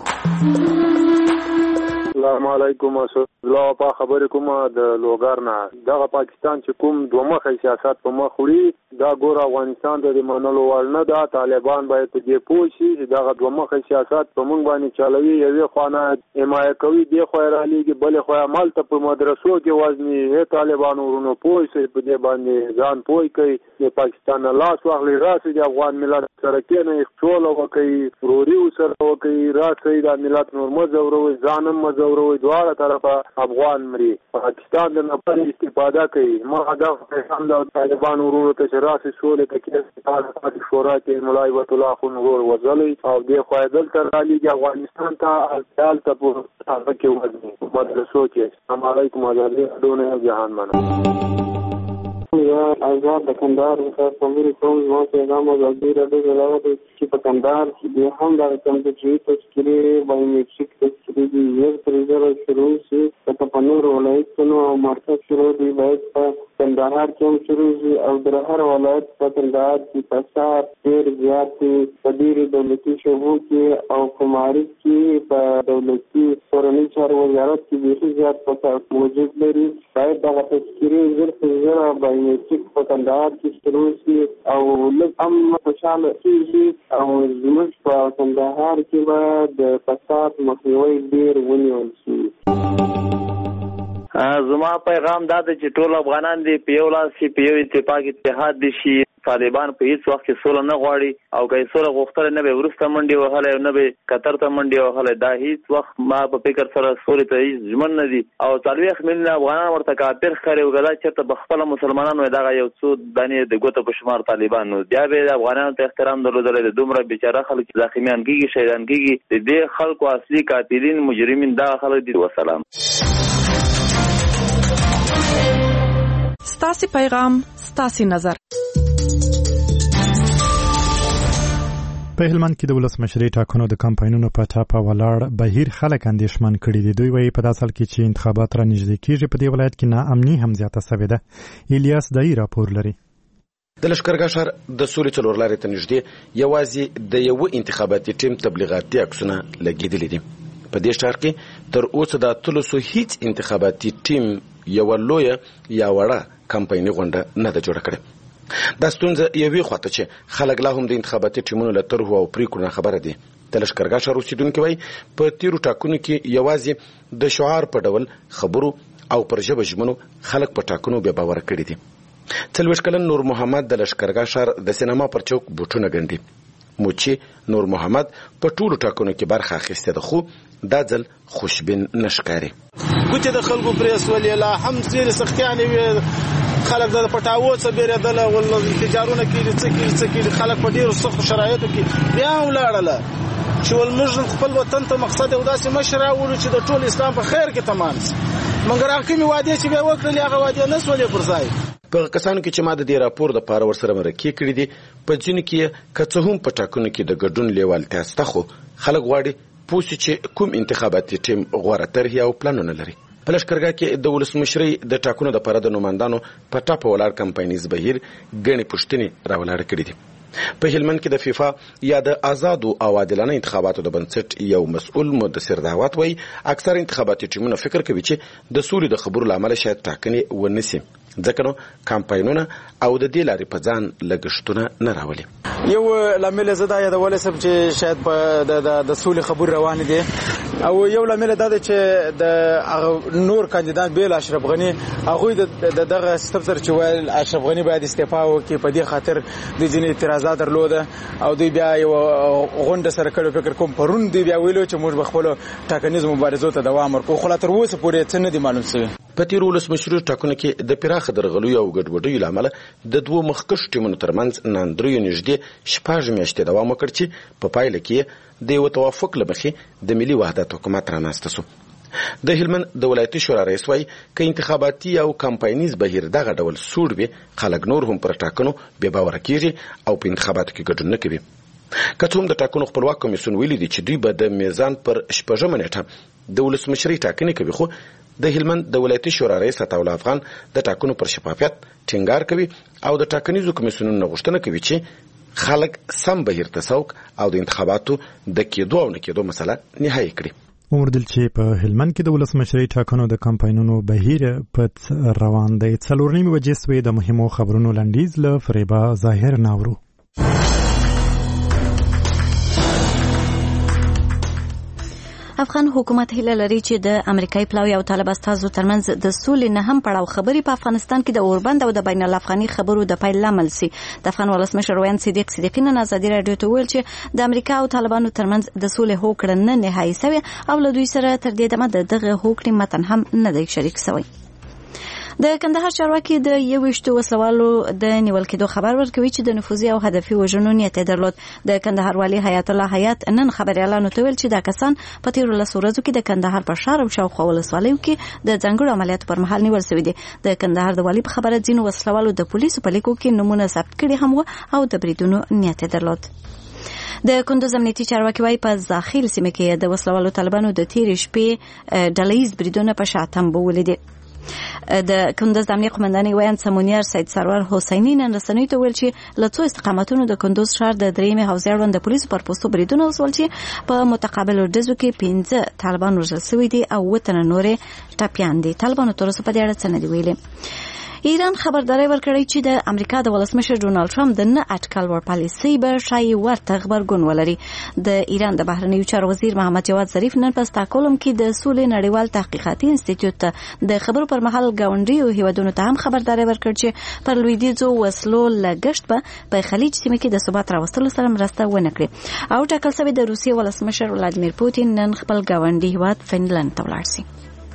السلام علیکم الله په خبرې کوم د لوګر نه. دغه پاکستان چې کوم دوه مخه سیاست په مخ وړي دا ګور افغانستان د منلو وړ نه ده. طالبان باید په دې پوه شي چې دغه دوه مخه سیاست په موږ باندې چلوي. یوې خوا حمایه کوي دی خو رالیږي بلې خوا عمل ته په مدرسو کې وزني هي طالبان ورونو پوه شي په دې باندې ځان پوه کوي. د پاکستان لاس واخلي راسي د افغان ملت سره کې نه اختول وکړي وروري سره وکړي راسي د ملت نور مزوروي ځانم مزوروي دواړه طرفه افغان مري. پاکستان د نفر استفاده کوي. ما دا هم د طالبان ورونو ته شراسي سولې ته کې د شورا کې مولای وت الله خو نور وزلي او د خوایدل تر علی افغانستان ته ځال ته په هغه کې وځي مدرسو کې. السلام علیکم ازادي دونه جهان منو یا آزاد د کندهار څخه کومې کوم نو پیغام ازادي راډیو غواړم چې په کندهار کې د هم د کمپیوټري تشکیلي بایومټریک تشکیلي یو ترېزره شروع شي په پنور ولایتونو او مرکز شروع دی باید په کندهار کې شروع شي او د هر ولایت په کندهار کې فساد ډېر زیات په ډېر دولتي شعبو کې او کوماري کې په دولتي کورنۍ چارو وزارت کې ډېر زیات فساد موجود لري. باید دغه تشکیلي زر ترېزره بایومټریک په کندهار کې شروع شي او لږ هم خوشاله کېږي او زموږ په کندهار کې به د فساد مخنیوی ډېر ونیول شي. زما پیغام دا دی چې ټول افغانان دي په یو لاس کې په یو اتفاق اتحاد دي شي. طالبان په هیڅ وخت کې سوله نه غواړي او که سوله غوښتل نه به ورسته منډي وهله نه به قطر ته منډي وهله. دا هیڅ وخت ما په فکر سره سولې ته هیڅ ژمن نه دي او څلوېښت میلیونه افغانان ورته کافر ښکاري او دا چېرته په خپله مسلمانانو دغه یو څو دانې د ګوتو په شمار طالبان نو بیا به د افغانانو ته احترام درلودلی د دومره بیچاره خلک زخمیان کېږي شهیدان کېږي د دې خلکو اصلي قاتلین مجرمین دغه خلک دي. وسلام. ستاسو پیغام ستاسو نظر. په هلمند کې د ولسمشرۍ ټاکنو د کمپاینونو په ټاپه ولاړ بهیر خلک اندېښمن کړي دي. دوی وایي په داسې حال کې چې انتخابات را نږدې کېږي په دې ولایت کې ناامني هم زیاته سوې ده. الیاس دایي راپور لري. د لښکرګاه ښار د سولې څلور لارې ته نږدې یوازې د یوه انتخاباتي ټیم تبلیغاتي عکسونه لګېدلي دي. په دې ښار کې تر اوسه د اتلسو هیڅ انتخاباتي ټیم یوه لویه یا وړه کمپایني غونډه نه ده جوړه کړې. دا ستونزه یوې خواته چې خلک لا هم د انتخاباتي ټیمونو له طرحو او پریکړو نه خبره دي. د لښکرګاه ښار اوسېدونکي وایي په تېرو ټاکنو کې یوازې د شعار په ډول خبرو او پر ژبه ژمنو خلک په ټاکنو بې باوره کړي دي. څلوېښت کلن نور محمد د لښکرګاه ښار د سینما پر چوک بوټونه ګنډي. موچي نور محمد په ټولو ټاکنو کې برخه اخیستې ده خو دا ځل خوشبین نه ښکاري. ګوتې د خلکو پرې سولې لا هم ډېرې سختیانې وې. خلک د پټاوو څخه بیرېدله ول انفجارونه کېږي څه کېږي څه کېږي خلک په ډېرو سختو شرایطو کې بیا هم ولاړله چې ول موږ خپل وطن ته مقصد یو داسې مشر راوړو چې د ټول اسلام په خیر کې تمام شي. مګر هغه کومې وعدې چې بیا وکړلې هغه وعدې نه سولې پر ځای. په کسانو کې چې ما د دې راپور دپاره ورسره مرکې کړي دي په ځینو کې که څه هم په ټاکنو کې د ګډون لیوالتیا شته خو خلک غواړي پوه شي چې کوم انتخاباتي ټیم غوره طرحې او پلانونه لري. په لښکرګاه کې د ولسمشرۍ د ټاکنو دپاره د نوماندانو په ټاپه ولاړ کمپاینیز بهیر ګڼې پوښتنې راولاړه کړي دي. په هلمند کې د فیفا یا د آزادو او عادلانه انتخاباتو د بنسټ یو مسؤل مدثر دعوت وایي اکثر انتخاباتي ټیمونه فکر کوي چې د سولې د خبرو له امله شاید ټاکنې ونه سي. ځکه نو کمپاینونه او د دې لارې په ځان لګښتونه نه راولي. یو لامل زه دا یادولی سم چې شاید په د سولې خبرې روانې دي او یو لامل دا دی چې د نور کاندیدان بیل اشرف غني هغوی د دغه سیستم سره چې ویل اشرف غني باید استعفا وکړي په دې خاطر د ځینې اعتراضات درلوده او دوی بیا یو غونډه سره کړو. فکر کوم پرون دوی بیا ویلو چې موږ به خپلو ټاکنیزو مبارزو ته دوام ورکړو خو لا تر اوسه پورې څه نه دي معلوم شوي. په تیرو ولسمشرو ټاکنو کې د پراخه درغلیو او ګډوډیو له امله د دوو مخکښو ټیمونو ترمنځ ناندریو نږدې شپږ میاشتې دوام وکړ چې په پایله کې د یو توافق له مخې د ملي وحدت حکومت رانسته سو. د هلمند د ولایتي شورا رئیس وایي که انتخاباتي او کمپاینیز بهیر دغه ډول سوړ وي خلک نور هم پر ټاکنو بې باوره کېږي او په انتخاباتو کې ګډون نه کوي. که څه هم د ټاکنو خپلواک کمیسیون ویلي دي چې دوی به د میزان پر شپږمه نیټه د ولسمشرۍ ټاکنې کوي خو د هلمند د ولایتي شورا رئیس عطاالله افغان د ټاکنو پر شفافیت ټینګار کوي او د ټاکنیزو کمیسیونونو غوښتنه کوي چې خلک سم بهیر ته سوق او د انتخاباتو د کېدو او نه کېدو مسله نهایي کړي. ومردل چې په هلمند کې د ولسمشرۍ ټاکنو د کمپاینونو بهیر په روان دی. څلور نیمې بجې سوې د مهمو خبرونو لنډیز له فریبا ظاهر ناورو. افغان حکومت هیله لري چې د امریکایي پلاوي او طالب استازو ترمنځ د سولې نه هم پړاو خبرې په افغانستان کې د اوربند او د بین الافغاني خبرو د پیل لامل سي. د افغان ولسمشر ویان صدیق صدیقی نن ازادي رادیو ته ویل چې د امریکا او طالبانو ترمنځ د سولې هوکړه نه نهایي سوې او له دوی سره تر دې دمه د دغه هوکړې متن هم نه دی شریک سوی. د کندهار چارواکي د یوویشتو وسلوالو د نیول کېدو خبر ورکوي چې د نفوذي او هدفي وژنو نیت یې درلود. د کندهار والي حیات الله حیات نن خبریالانو ته ویل چې دا کسان په تیرو لسو ورځو کې د کندهار په ښار او شاوخوا ولسوالیو کې د ځانګړو عملیاتو پر مهال نیول شوي دي. د کندهار د والي په خبره ځینو وسلوالو د پولیسو په لیکو کې نومونه ثبت کړي هم و او د بریدونو نیت یې درلود. د کندوز امنیتي چارواکي وايي په زاخیل سیمه کې د وسلوالو طالبانو د تیرې شپې ډلهییز بریدونه په شاتم ولیدل. د کندوز د امنیه قومندانۍ ویان سمونیار سید سرور حسینی نن رسنیو ته ویل چې له څو استقامتونو د کندوز ښار د درېیمې حوزې اړوند د پولیسو پر پوستو بریدونه وسول چې په متقابلو ډزو کې پنځه طالبان وژل شوي دي او اووه تنه نورې ټپیان دي. طالبانو تر اوسه په دې اړه څه نه دي ویلي. ایران خبرداری ورکړی چې د امریکا د ولسمشر ډونالد ټرمپ د نه اټکل ور پالیسي به شای ورته خبرګون ولري. د ایران د بهرنیو چارو وزیر محمد جواد ظریف نن په استاکولم کې د سولې نړیوال تحقیقاتي انسټیټیوټ ته د خبرو پر مهال ګاونډیو هیوادونو ته هم خبرداری ورکړ چې پر لویدیځو وسلو لګښت به په خلیج سیمه کې د ثبات راوستلو سره مرسته ونه کړي. او ټاکل شوی د روسیې ولسمشر ولادیمیر پوتین نن خپل ګاونډي هیواد فنلند ته ولاړ شي.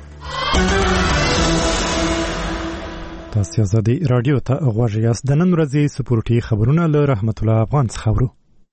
تاسو ازادي رادیو ته غوږ یاست. د نن ورځې سپورټي خبرونه له رحمت الله افغان څخه خبرو.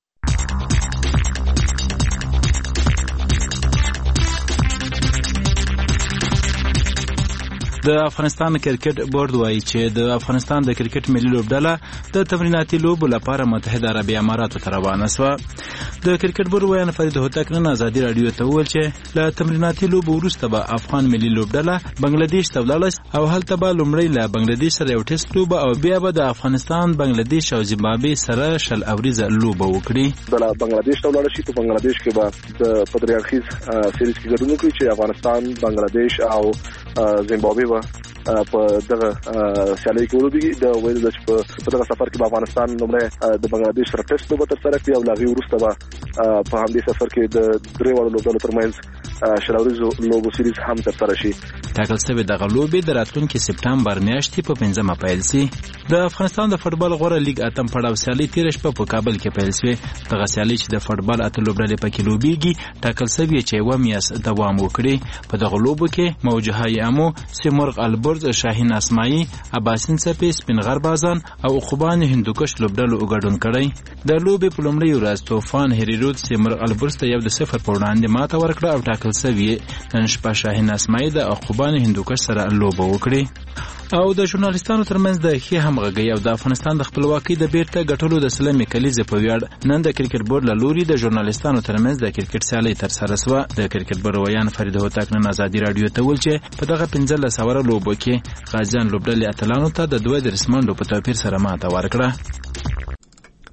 د افغانستان کرکټ بورډ وایي چې د افغانستان د کرکټ ملي لوبډله د تمریناتي لوبو لپاره متحده عربي اماراتو ته روانه شوه. د کرکټ بورډ ویان فرید هوتک نن ازادي رادیو ته وویل چې له تمریناتي لوبو وروسته به افغان ملي لوبډله بنگلاديش ته ولاړه او هلته به لومړی له بنگلاديش سره یو ټیسټ لوبه او بیا به د افغانستان بنگلاديش او زیمبابوې سره شل اوریزه لوبه وکړي. د بنگلاديش ته ولاړ شي. په بنگلاديش کې به د پدریارخیز سیریز کې ګډون وکړي چې افغانستان بنگلاديش او زیمبابوې په دغه سیالي کې ولودي. د ویل د په دغه سفر کې افغانستان لومړی د بنگلاديش سره ټیسټ لوبه ترسره کړي او لاغي وروسته به په همدې سفر کې د درې وړو لوبډلو ترمنځ شلوريزو لوبو سیریز هم ترسره شي. ټاکل شوی دغه لوبې د راتلونکي سپټمبر میاشتې په پنځمه پیل شي. د افغانستان د فوتبال غوره لیګ اتم پړاو سیالي تیر شپه په کابل کې پیل شوه. دغه سیالي چې د فوتبال اته لوبډلې پکې لوبېږي ټاکل شوی چې یو میاشت دوام وکړي. په دغه لوبو کې موجهای امو، سیمرغ البرز، شاهین اسماعی، عباسین سپی، سپینغر بازان او خوبان هندوکش لوبډلو وګډون کړی. د لوبې په لومړۍ ورځ طوفان هریرود سیمرغ البرز ته یو د صفر په وړاندې ماته ورکړه او ټاکل شوی نن شپه شاهین اسماعی د خوبان هندوکش سره لوبه وکړي. او د ژورنالیستانو ترمنځ د ښې همغږۍ او د افغانستان د خپلواکۍ د بیرته ګټلو د سلمې کلیزې په ویاړ نن د کرکټ بورډ له لوري د ژورنالیستانو ترمنځ د کرکټ سیالۍ ترسره شوه. د کرکټ بورډ ویان فرید هوتک نن ازادي رادیو ته ویل چې په دغه پنځلس اوره لوبو کې غازیان لوبډلې اتلانو ته د دوه دېرش منډو په توپیر سره ماته ورکړه.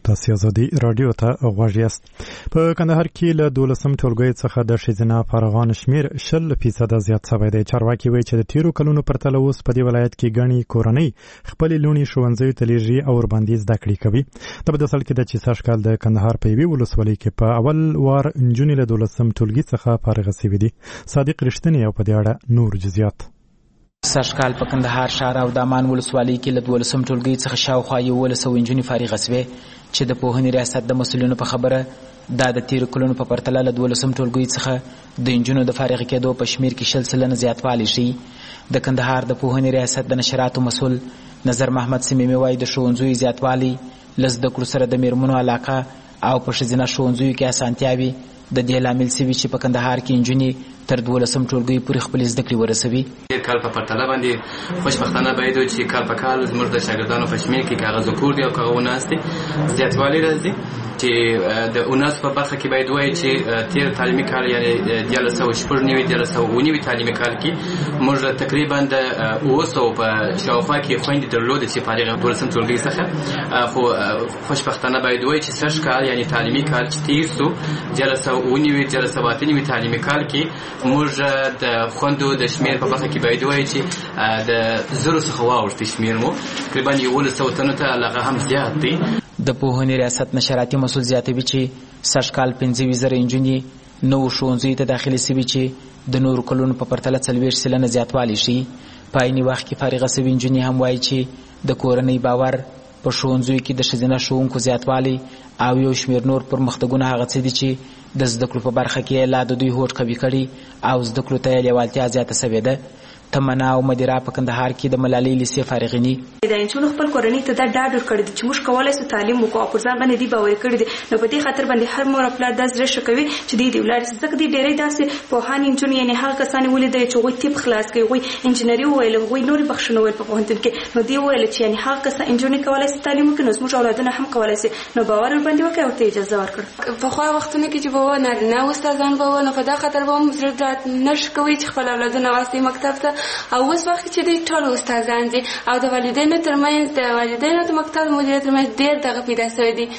تاسو ازادي رادیو ته غوږ یاست. په کندهار کې له دولسم ټولګي څخه د ښځینه فارغانو شمیر شل فیصد زیات شوی دی. چارواکي وایي چې د تیرو کلونو پرتله اوس په دې ولایت کې ګڼې کورنۍ خپلې لوڼې ښوونځیو ته لیږي او ورباندې زده کړې کوي. د په اصل کې د چې سږ کال د کندهار په یوې ولسوالۍ کې په اول وار نجونې له دولسم ټولګي څخه فارغه شوې دي. صادق رښتینی او په دې اړه نور جزئیات. سږ کال په کندهار ښار او دامان ولسوالۍ کې له دولسم ټولګي څخه شاوخوا یولس سوه نجونې فارغه شوې چې د پوهنې ریاست د مسؤلینو په خبره دا د تیرو کلونو په پرتله له دولسم ټولګي څخه د نجونو د فارغه کېدو په شمیر کې شل سلنه زیاتوالی ښیي. د کندهار د پوهنې ریاست د نشراتو مسؤل نظر محمد سمیمي وایي د ښوونځیو زیاتوالی له زده کړو سره د میرمنو علاقه او په ښځینه ښوونځیو کې اسانتیاوې د دې لامل شوي چې په کندهار کې نجونې تر دولسم ټولګي پورې خپلې زده کړې ورسوي. تېر کال په پرتله باندې خوشبختانه باید چې کال په کال زموږ د شاګردانو په شمېر کې که هغه ذکور دي او که هغه اناث دي زیاتوالی راځي چې د اناثو په برخه کې باید ووایي چې تېر تعلیمي کال یعنې دیارلس سوه شپږ نوي دیارلس سوه اوه نوي تعلیمي کال کې موږ تقریبا د اوه سوو په شاوخوا کې خویندې درلودې چې فارغه دولسم ټولګي څخه، خو خوشبختانه باید ووایي چې سږ کال یعنې تعلیمي کال چې تېر سو دیارلس سوه اوه نوي دیارلس سوه اته نوي تعلیمي کال کې موږ د خوندو د شمیر په برخه کې باید ووایو چې د زرو څخه واوښتي شمیر مو تقریبا یولس سوه تنو ته هغه هم زیات دی. د پوهنې ریاست نشراتي مسؤل زیاتوي چې سږ کال پنځه ویشت زره نجونې نوو ښوونځیو ته داخلې شوي چې د نورو کلونو په پرتله څلوېښت سلنه زیاتوالی ښیي. په عیني وخت کې فارغه شوي نجونې هم وایي چې د کورنۍ باور په ښوونځیو کې د ښځینه ښوونکو زیاتوالی او یو شمېر نور پرمختګونه هغه څه دي چې د زده کړو په برخه کې لا د دوی هوډ قوي کړي او زده کړو ته یې لیوالتیا زیاته شوې ده. تمنا او مدیره په کندهار کې د ملالۍ لیسې فارغیني د انچونو خپل کورنۍ ته دا ډاډ ورکړی دی چې موږ کولای شو تعلیم وکړو او پر ځان باندې دی باور کړی دی. نو په دې خاطر باندې هر مور خپل د زړه شکوي چې دی دی ولر زده کړي ډېرې داسې پوهان انجونی یعنی هغه کسان ولید چې وي طب خلاص کوي وي انجینری ویل وي نور بخښنه ویل په پوهنتون کې نو دی ویل چې یعنی هغه کسان انجونی کولای شي تعلیم وکړي نو موږ اولادونه هم کولای شي نو باور باندې وکړي او ته اجازه ورکړه. په خو وختونه کې چې بابا نه نه استادان بابا نه په دا خاطر به موږ زړه نش کوي چې خپل اولادونه واسطه مکتب ته او اوس چې دوی ټول استادان دي او د والدینو ترمنځ د والدینو د مکتب مدیریت ترمنځ ډېر دغه پیدا شوی دی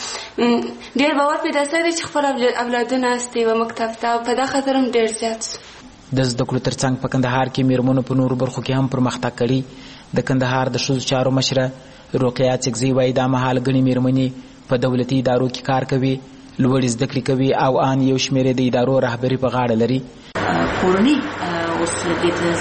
ډېر باور پیدا شوی دی چې خپل اولادونه استي و مکتب ته په دا خاطر هم ډېر زیات د زده کړو ترڅنګ په کندهار کې میرمنو په نورو برخو کې هم پرمختګ کړي. د کندهار د ښځو چارو مشره رقیه چکزي وایي دا مهال ګڼې میرمنې په دولتي ادارو کې کار کوي لوړې زده کړې کوي او ان یو شمېر د ادارو رهبري په غاړه لري. کورنۍ اوس دې ته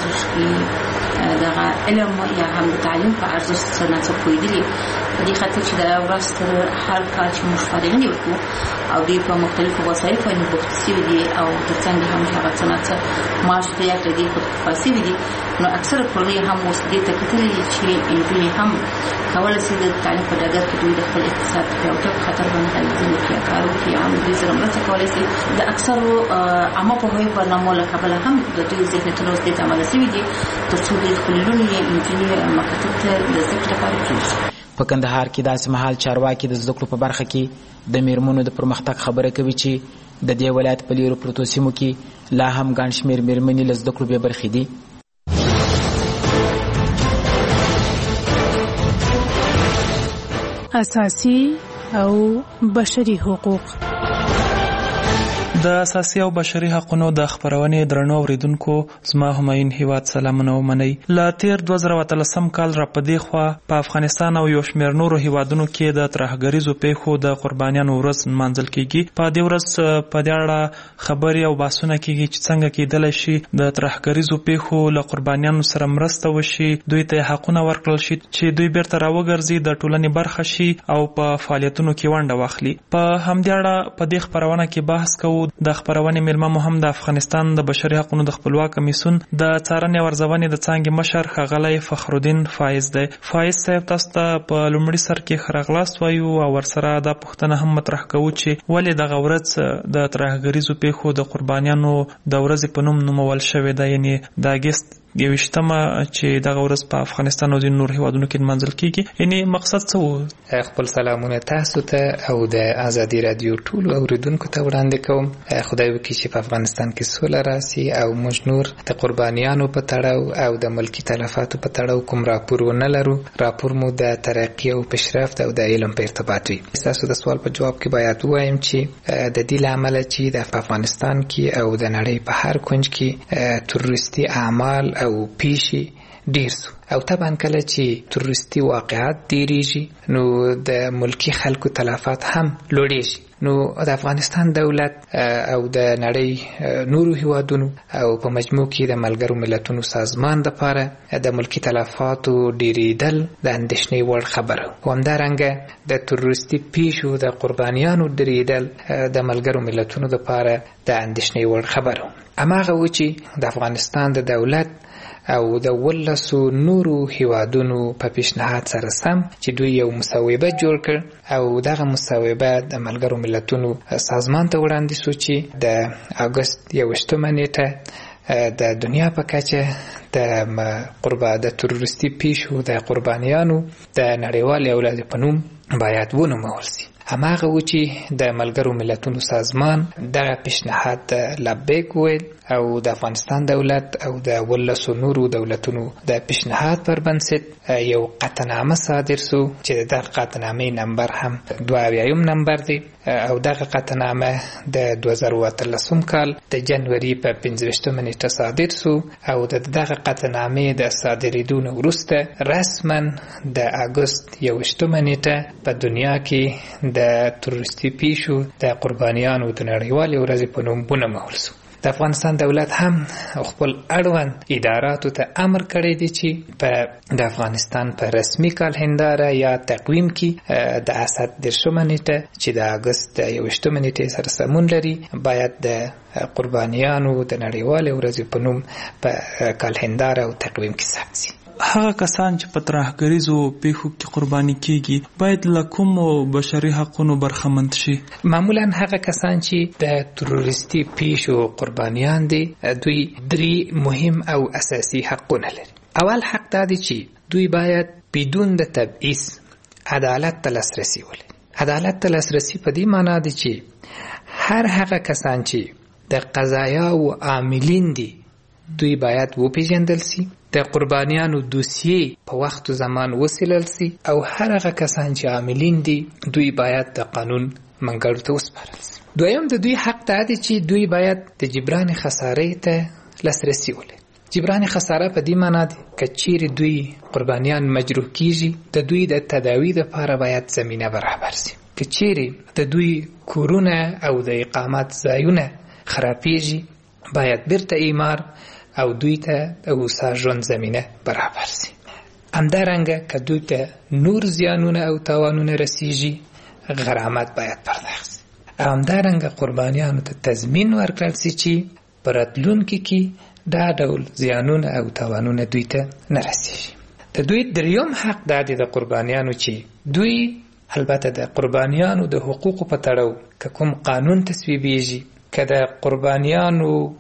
دغه علم یا هم د تعلیم په ارزښت څه نه څه پوهېدلي په دې خاطر چې دا ورځ تر هر کال چې موږ فارغین ورکوو او دوی په مختلفو وسایلو باندې بوخت شوي دي او ترڅنګ هم هغه څه نه څه معاش ته یا کړي خودکفا شوي دي نو اکثره کورنۍ هم اوس دې ته کتلي چې نجونې هم کولی شي د تعلیم په ډګر کې دوی د خپل اقتصاد پیاوړتیا په خاطر باندې تعلیم وکړي کار وکړي هم دوی سره مرسته کولی شي. د اکثرو عامه پوهاوي برنامو له کبله هم د دوی ذهنیتونه اوس دې ته عمله شوي دي تر څو دوی خپلې لوڼې نجونې مکاتب ته د زده کړې لپاره پرېږدي. په کندهار کې داسې مهال چارواکي د زده کړو په برخه کې د میرمنو د پرمختګ خبره کوي چې د دې ولایت په لیرو پرتو سیمو کې لا هم ګڼ شمېر میرمنې له زده کړو بې برخې دي. اساسي او بشري حقوق د اساسي او بشري حقوقو د خبرونې درنو اوریدونکو زما هماین هیواد سلامونه ومنئ. له تیر دوه زره اتلسم کال را په دې خوا په افغانستان او یو شمېر نورو هیوادونو کې د ترهګریزو پیښو د قربانیانو ورځ نمانځل کیږي. په دې ورځ په دې اړه خبرې او بحثونه کیږي چې څنګه کېدلی شي د ترهګریزو پیښو له قربانیانو سره مرسته وشي دوی ته حقونه ورکړل شي چې دوی بیرته راوګرځي د ټولنې برخه شي او په فعالیتونو کې ونډه واخلي. په همدې اړه په دې خبرونه کې بحث کوو. د خبرونې میلمه مو هم د افغانستان د بشري حقوقو د خپلواک کمیسیون د څارنې او ارزونې د څانګې مشر ښاغلی فخرالدین فایز دی. فایز صاحب تاسو ته په لومړي سر کې ښه راغلاست وایو او ورسره دا پوښتنه هم مطرح کوو چې ولې دغه ورځ د ترهګریزو پیښو د قربانیانو د ورځې په نوم نومول شوې ده یعنې د اګست یوشتمه چې دغه ورځ په افغانستان او د نور هیوادونو کې منځل کیږي یعنی مقصد څه وو؟ خپل سلامونه تاسو ته او د ازادي رادیو ټول اوریدونکو ته وړاندې کوم. خدای وکړي چې په افغانستان کې سوله راسي او موږ نور د قربانیانو په تړاو او د ملکی تلفاتو په تړاو کوم راپور ونه لرو. راپور مو د ترقی او پیشرفت او د علم په ارتباط وي. تاسو د سوال په جواب کې باید وایم چې د دې لامل چې د افغانستان کې او د نړۍ په هر کونج کې تروریستي اعمال او پیشي ډیر سو او طبعا کله چې تروریستي واقعات ډیریږي نو د ملکی خلکو تلفات هم لوړیږي. نو د افغانستان دولت او د نړۍ نورو هیوادونو او په مجموع کې د ملګرو ملتونو سازمان لپاره د ملکی تلفاتو ډیریدل د اندېښنې وړ خبره و. همدارنګه د تروریستي پیښو د قربانیانو ډیریدل د ملګرو ملتونو لپاره د اندېښنې وړ خبره. هماغه و چې د افغانستان د دولت او د ولسو نورو هیوادونو په پیشنهاد سره سم چې دوی یو مصوبه جوړ کړ او دغه مصوبه د ملګرو ملتونو سازمان ته وړاندې شو چې د اگست یوویشتمه نیټه د دنیا په کچه د قربا د تروریستي پیښو د قربانیانو د نړیوالې ورځې په نوم باید ونومول شي. هماغه و چې د ملګرو ملتونو سازمان دغه پیشنهاد لبیک ویل او د افغانستان دولت او د ولسو نورو دولتونو د پیشنهاد پر بنسټ یو قطعنامه صادر سو چې دغه قطعنامې نمبر هم دوه اویایم نمبر دی او دغه قطعنامه د دوه زره او اتلسم کال د جنوري په پنځه ویشتمه نیټه صادر سو او د دغه قطعنامې د صادریدو نه وروسته رسما د اگست یوویشتمه نیټه په دنیا کې د تروریستي پیښو د قربانیانو د نړیوالې ورځې په نوم ونومول سو. د افغانستان دولت هم خپل اړوند اداراتو ته امر کړی دی چې په د افغانستان په رسمي کالندر یا تقویم کې د اسد درشمه نیټه چې د اگست یوویشتمه نیټه سره سمون لري باید د قربانیانو د نړیوالې ورځې په نوم په کالندر او تقویم کې ثبت شي. هغه کسان چې په ترهګریزو پیښو کې قرباني کیږي باید له کومو بشري حقونو برخمند شي؟ معمولا هغه کسان چې د تروریستي پیښو قربانیان دي دوی درې مهم او اساسي حقونه لري. اول حق دا دی چې دوی باید بدون د تبعیض عدالت ته لاسرسي ولري. عدالت ته لاسرسي په دې معنی دی چې هر هغه کسان چې د قضایا او عاملین دي دوی باید وپیژندل شي، د قربانیانو دوسیې په وخت او زمان وسیلل شي او هر هغه کسان چې عاملین دي دوی باید د قانون منګړو ته وسپارل شي. دویم د دوی حق دا دی چې دوی باید د جبران خسارې ته لاسرسي ولري. جبران خساره په دې معنی دی که چیرې دوی قربانیان مجروح کیږي د دوی د تداوی لپاره باید زمینه برابر شي. که چیرې د دوی کورونه او د اقامت ځایونه خرابېږي باید بیرته اعمار او دوی ته د اوسا ژوند زمینه برابر شي. همدارنګه که دوی ته نور زیانونه او تاوانونه رسیږي غرامت باید پرداخت شي. همدارنګه قربانیانو ته تضمین ورکړل شي چې په راتلونکي کې دا ډول زیانونه او تاوانونه دوی ته نه رسیږي. د دوی دریم حق دا دی د قربانیانو چې دوی البته د قربانیانو د حقوقو په تړاو که کوم قانون تصویبیږي که د قربانیانو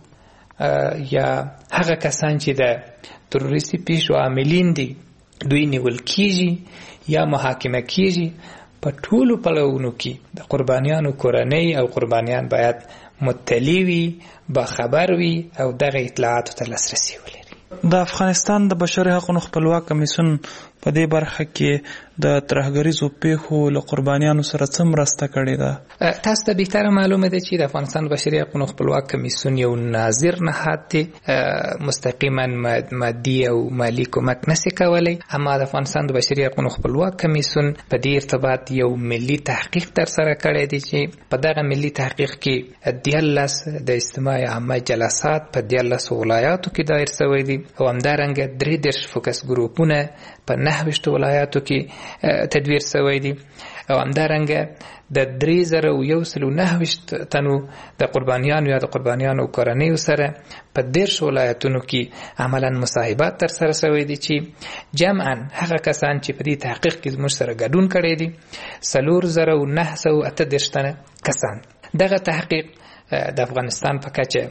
یا هغه کسان چې د تروریستي پیښو عاملین دي دوی نیول کیږي یا محاکمه کیږي په ټولو پړاوونو کې د قربانیانو کورنۍ او قربانیان باید مطلع وي، باخبر وي او دغه اطلاعاتو ته لاسرسي ولري. د افغانستان د بشري حقوقو خپلواک کمیسیون په دې برخه کې د ترهګریزو پیښو له قربانیانو سره څه مرسته کړې ده؟ تاسو ته بهتره معلومه ده چې د افغانستان بشري حقوقو خپلواک کمیسیون یو ناظر نهاد دی، مستقیما مادي او مالی کومک نشي کولی، اما د افغانستان د بشري حقوقو خپلواک کمیسیون په دې ارتباط یو ملي تحقیق ترسره کړی دی چې په دغه ملي تحقیق کې دیارلس د اجتماع عامه جلسات په دیارلس ولایاتو کې دایر شوی دي او همدارنګه درې دېرش فوکس ګروپونه په نهه ویشت ولایاتو کې تدویر شوی دي او همدارنګه د درې زره او یو سل نهه ویشت تنو د قربانیانو یا د قربانیانو کورنیو سره په دېرش ولایتونو کې عملاً مصاحبات ترسره شوی دي چې جمعاً هغه کسان چې په دې تحقیق کې زموږ سره ګډون کړی دي څلور زره او نهه سوه اته دېرش تنه کسان. دغه تحقیق د افغانستان په کچه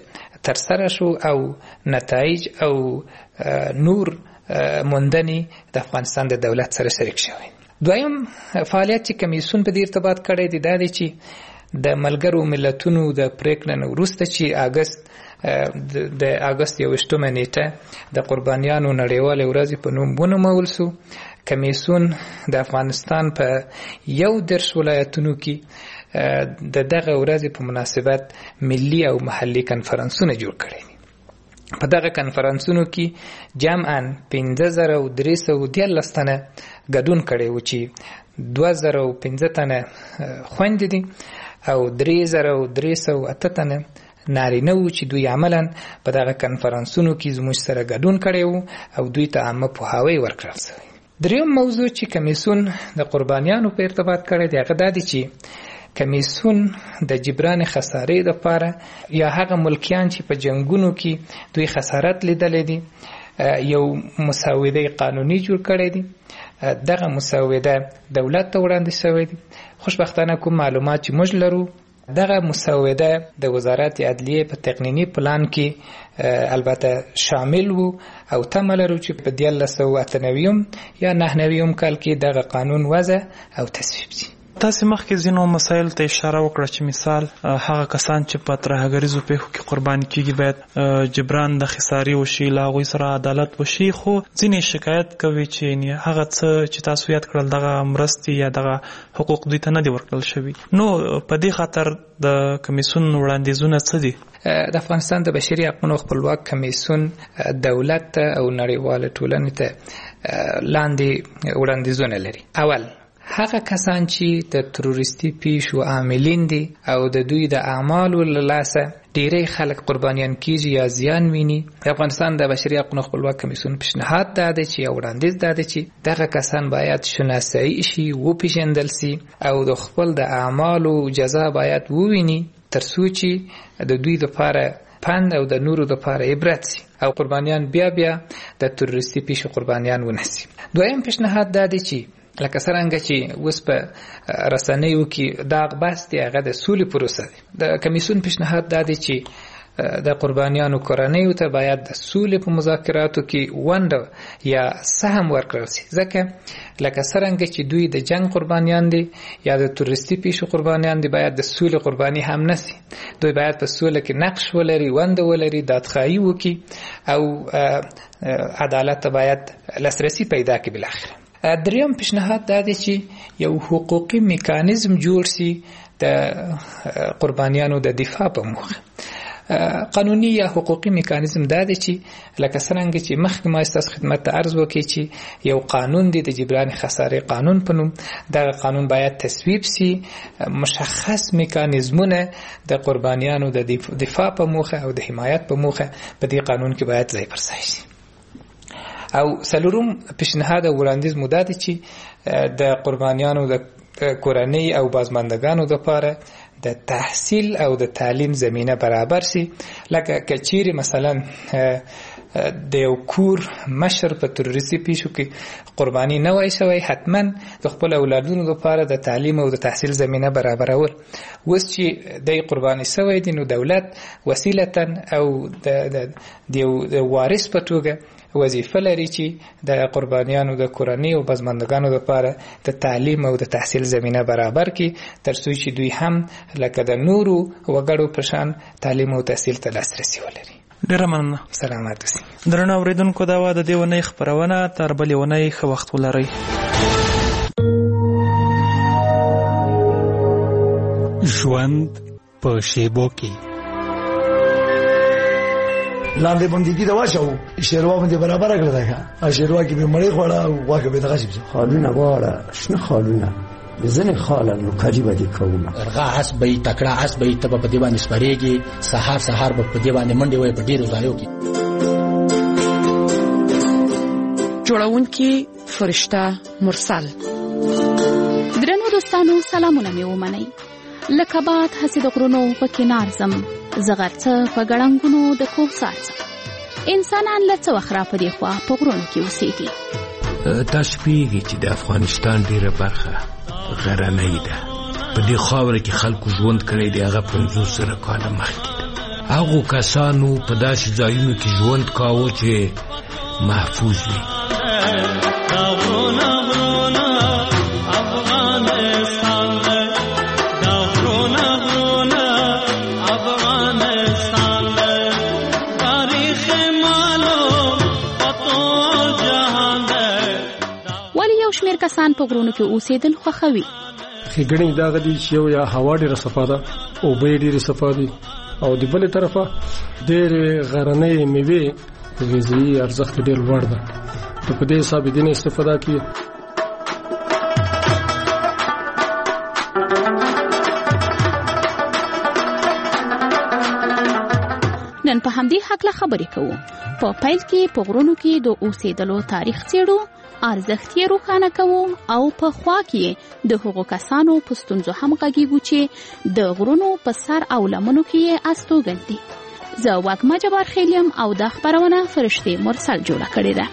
ترسره شو او نتایج او نور موندنې د افغانستان د دولت سره شریک شوی. دویم فعالیت چې کمیسیون په دې ارتباط کړی دی دا دی چې د ملګرو ملتونو د پریکړې نه وروسته چې اګست د اګست یوویشتمه نیټه د قربانیانو نړیوالې ورځې په نوم ونومول سو. کمیسیون د افغانستان په یو دېرش ولایتونو کې د دغه ورځې په مناسبت ملي او محلي کنفرانسونه جوړ کړي. په دغه کنفرانسونو کې جمعاً پنځه زره او درې سوه دیارلس تنه ګډون کړی و چې دوه زره او پنځه تنه خویندې دي او درې زره او درې سوه اته تنه نارینه وو چې دوی عملاً په دغه کنفرانسونو کې زموږ سره ګډون کړی وو او دوی ته عامه پوهاوی ورکړل شوی. دریم موضوع چې کمیسیون د قربانیانو په ارتباط کړی دی هغه دا دی چې کمیسیون د جبران خسارې لپاره یا هغه ملکیان چې په جنگونو کې دوی خسارت لیدلې دي یو مسوده قانوني جوړ کړی دی. دغه مسوده دولت ته وړاندې شوی دی. خوشبختانه کوم معلومات چې موږ لرو دغه مسوده د وزارت عدلیه په تقنینی پلان کې البته شامل وو او تمه لرو چې په دیارلس سوه اته نوي یا نهه نوي کال کې دغه قانون وضع او تصویب شي. تاسو مخکې ځینو مسایل ته اشاره وکړه چې مثال هغه کسان چې په ترهګریزو پیښو کې قرباني کیږي باید جبران د خسارې وشي، له هغوی سره عدالت وشي، خو ځینې شکایت کوي چې هغه څه چې تاسو یاد کړل دغه مرستې یا دغه حقوق دوی ته نه دي ورکړل شوي. نو په دې خاطر د کمیسیون وړاندیزونه څه دي؟ د افغانستان د بشري حقوقو خپلواک کمیسیون دولت ته او نړیواله ټولنې ته لاندې وړاندیزونه لري. اول هغه کسان چې د تروریستي پیښو عاملین دي او د دوی د اعمالو له لاسه ډیری خلک قربانیان کیږي یا زیان ویني، د افغانستان د بشري حقوقو خپلواک کمیسیون پیشنهاد دا دی چې وړاندیز دا دی چې دغه کسان باید شناسایی شي، وپېژندل شي او د خپل د اعمالو جزا باید وویني ترڅو چې د دوی لپاره پند او د نورو لپاره عبرت شي او قربانیان بیا بیا د تروریستي پیښو قربانیان ونشي. دویم پیشنهاد دا دی چې لکه څرنګه چې اوس په رسنیو کې داغ بحث دی هغه د سولې پروسه دی. د کمیسیون پیشنهاد دا دی چې د قربانیانو کورنیو ته باید د سولې په مذاکراتو کې ونډه یا سهم ورکړل شي، ځکه لکه څرنګه چې دوی د جنگ قربانیان دي یا د تروریستي پیښو قربانیان دي باید د سولې قرباني هم نشي. دوی باید په سوله کې نقش ولري، ونډه ولري، دادخواهي وکړي او عدالت ته باید لاسرسي پیدا کړي. بالاخره دریم پیشنهاد دا دی چې یو حقوقي میکانیزم جوړ شي د قربانیانو د دفاع په موخه. قانوني یا حقوقي میکانیزم دا دی چې لکه څرنګه چې مخکې ما ستاسو خدمت ته عرض وکړي چې یو قانون دی د جبران خسارې قانون په نوم، دغه قانون باید تصویب شي، مشخص میکانیزمونه د قربانیانو د دفاع په موخه او د حمایت په موخه په دې قانون کې باید ځای پر ځای شي. او څلورم پیشنهاد او وړاندیز مو دا دی چې د قربانیانو د کورنۍ او بازماندگانو لپاره د تحصیل او د تعلیم زمینه برابر شي. لکه کچيري مثلا د یو کور مشر په تروریستي پیښو کې قرباني نه وای شوی، حتما د خپل اولادونو لپاره د تعلیم او د تحصیل زمینه برابرول. اوس چې د قرباني شوی دي نو دولت وسیلتا او د یو وارث په توګه وظیفه لري چې د قربانیانو د کورنۍ او بازماندگانو لپاره د تعلیم او د تحصیل زمینه برابر کړي ترڅو چې دوی هم لکه د نورو وګړو په شان تعلیم او تحصیل ته لاسرسي ولري. ډیره مننه. سلامات اوسئ. درنو اوریدونکو دا و د دې ونې خبرونه، تر بلې ونې ښه وخت ولرئ. ژوند په شیبو کې لاندې باندې دا واچو شیروا باندې برابر کړل دا شیروا کې به مړی خوړه او واګه به دغه شي خالونه واړه شنه خالونه بزنه خاله نو کاجی باندې کومه ارغا حسبې تکړه حسبې ته په دې باندې سپریږي، سحر سحر په دې باندې منډي وای په ډیرو ځایو کې. جوړونکي فرشته مرسل. درنو دوستانو سلامونه مې ومنئ. لکه باد هسې د غرونو په کنار زم، زغرڅه په ګړنګونو د کوهسار څه. انسانان له څه وخت را په دې خوا په غرونو کې اوسېږي. تاسو پوهېږئ چې د افغانستان ډېره برخه غرنۍ ده. په دې خاوره کې خلکو ژوند کړی دی هغه پنځوس زره کاله مخکې ده. هغو کسانو په داسې ځایونو کې ژوند کاوه چې محفوظ وي. کسان په غرونو کې اوسېدل خوښوي. ښېګڼې دا غدي چې یو یا هوا ډېره صفا ده او اوبه یې ډېرې صفا دي او د بلې طرفه ډېرې غرنۍ میوې غذایي ارزښت ډېر لوړ ده. نو په دې حساب یې دینه استفاده کوي. نن په همدې هکله خبرې کوو. په پیل کې په غرونو کې د اوسېدلو تاریخ څېړو، ارزښت یې روښانه کوو او په خوا کې د هغو کسانو په ستونزو هم غږیږو چې د غرونو په سر او لمنو کې یې استوګن دي. زه وږمه جبار خیلیم او دا خپرونه فرشتې مرسل جوړه کړې ده.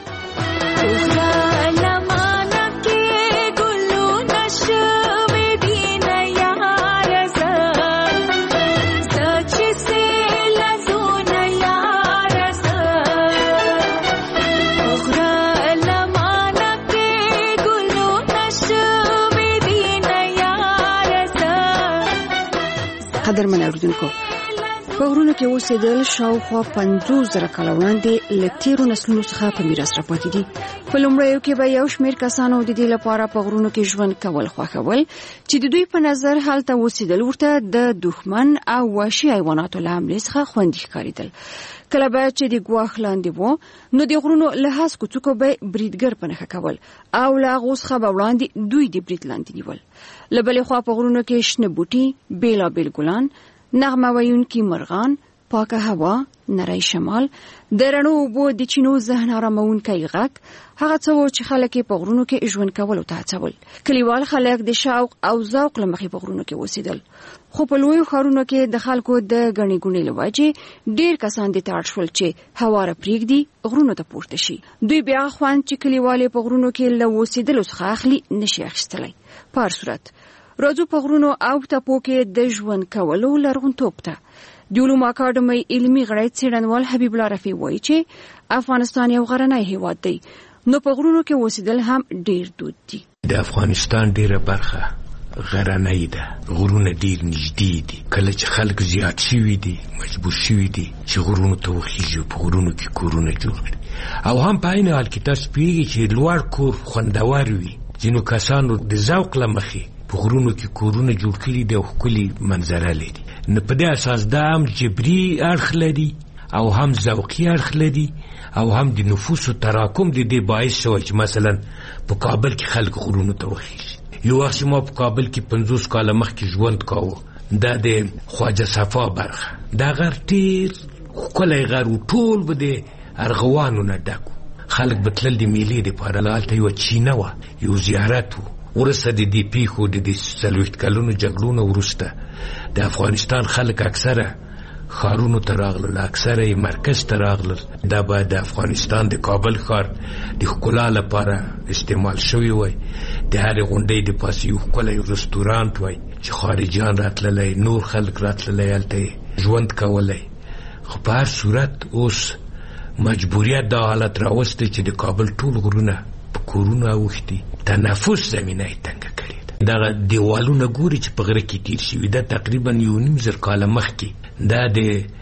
قدرمن اوریدونکو، په غرونو کې اوسېدل شاوخوا پنځوس زره کاله وړاندې له تیرو نسلونو څخه په میراث راپاتې دي. په لومړیو کې به یو شمېر کسانو د دې لپاره په غرونو کې ژوند کول خوښول چې د دوی په نظر هلته اوسېدل ورته د دښمن او وحشي حیواناتو له حملې څخه خوندي ښکارېدل. کله به چې د ګواښ لاندې وو نو د غرونو له هسکو څوکو به بریدګر په نښه کول او له هغو څخه به وړاندې دوی د برید لاندې نیول. له بلې خوا په غرونو کې شنه بوټي، بېلابېل ګلان، نغمه ویونکي مرغان، پاکه هوا، نری شمال، د رڼو اوبو د چینو ذهن آرامونکی غږ، هغه څه و چې خلک په غرونو کې ژوند کولو ته هڅول. کلیوال خلک د شوق او ذوق له مخې په غرونو کې اوسېدل، خو په لویو ښارونو کې د خلکو د ګڼې ګوڼې له وجې ډېر کسان دې ته اړ شول چې هواره پرېږدي، غرونو ته پورته شي. دوی بیا خوند چې کلیوال په غرونو کې له اوسېدلو څخه اخلي نشي اخیستلی. په هر صورت راځو په غرونو او ټاپو کې د ژوند کولو لرغونتوب ته. د علومو اکاډمۍ علمي غړی څېړنوال حبیب الله رفیع وایي چې افغانستان یو غرنی هېواد دی، نو په غرونو کې اوسېدل هم ډېر دود دي. د افغانستان ډېره برخه غرنۍ ده، غرونه ډېر نږدې دي. کله چې خلک زیات شوي دي، مجبور شوي دي چې غرونو ته وخیږي، په غرونو کې کورونه جوړ کړي. او هم په عین حال کې تاسو پوهېږئ چې لوړ کور خوندور وي. ځینو کسانو د ذوق له مخې په غرونو کې کورونه جوړ کړي دي او ښکلي منظره لري. نو په دې اساس دا هم جبري اړخ لري او هم ذوقي اړخ لري او هم د نفوسو تراکم د دې باعث شول چې مثلا په کابل کې خلک غرونو ته وخیږي. یو وخت ما په کابل کې پنځوس کاله مخکې ژوند کاوه، دا د خواجه صفا برخه، دا غر ډېر ښکلی غر و، ټول به د ارغوانو نه ډک و. خلک به تلل د میلې دپاره، هلته یوه چینه وه، یو زیارت و. ورسته د دې پیښو د دې څلوېښت کلونو جګړو نه وروسته د افغانستان خلک اکثره ښارونو ته راغلل، اکثره یې مرکز ته راغلل. دا باید د افغانستان د کابل ښار د ښکلا لپاره استعمال شوی وای. د هرې غونډۍ د پاسه یو ښکلی رستورانت وای چې خارجیان راتللی، نور خلک راتللی، هلته ژوند کولی. خو په هر صورت اوس مجبوریت دا حالت راوستی چې د کابل ټول غرونه په کورونه اوښتي، تنفس زمینه یې تنګه کړې ده. دغه دیوالونه ګوري چې په غره کې تیر شوي، دا تقریبا یو نیم زر کاله مخکې دا د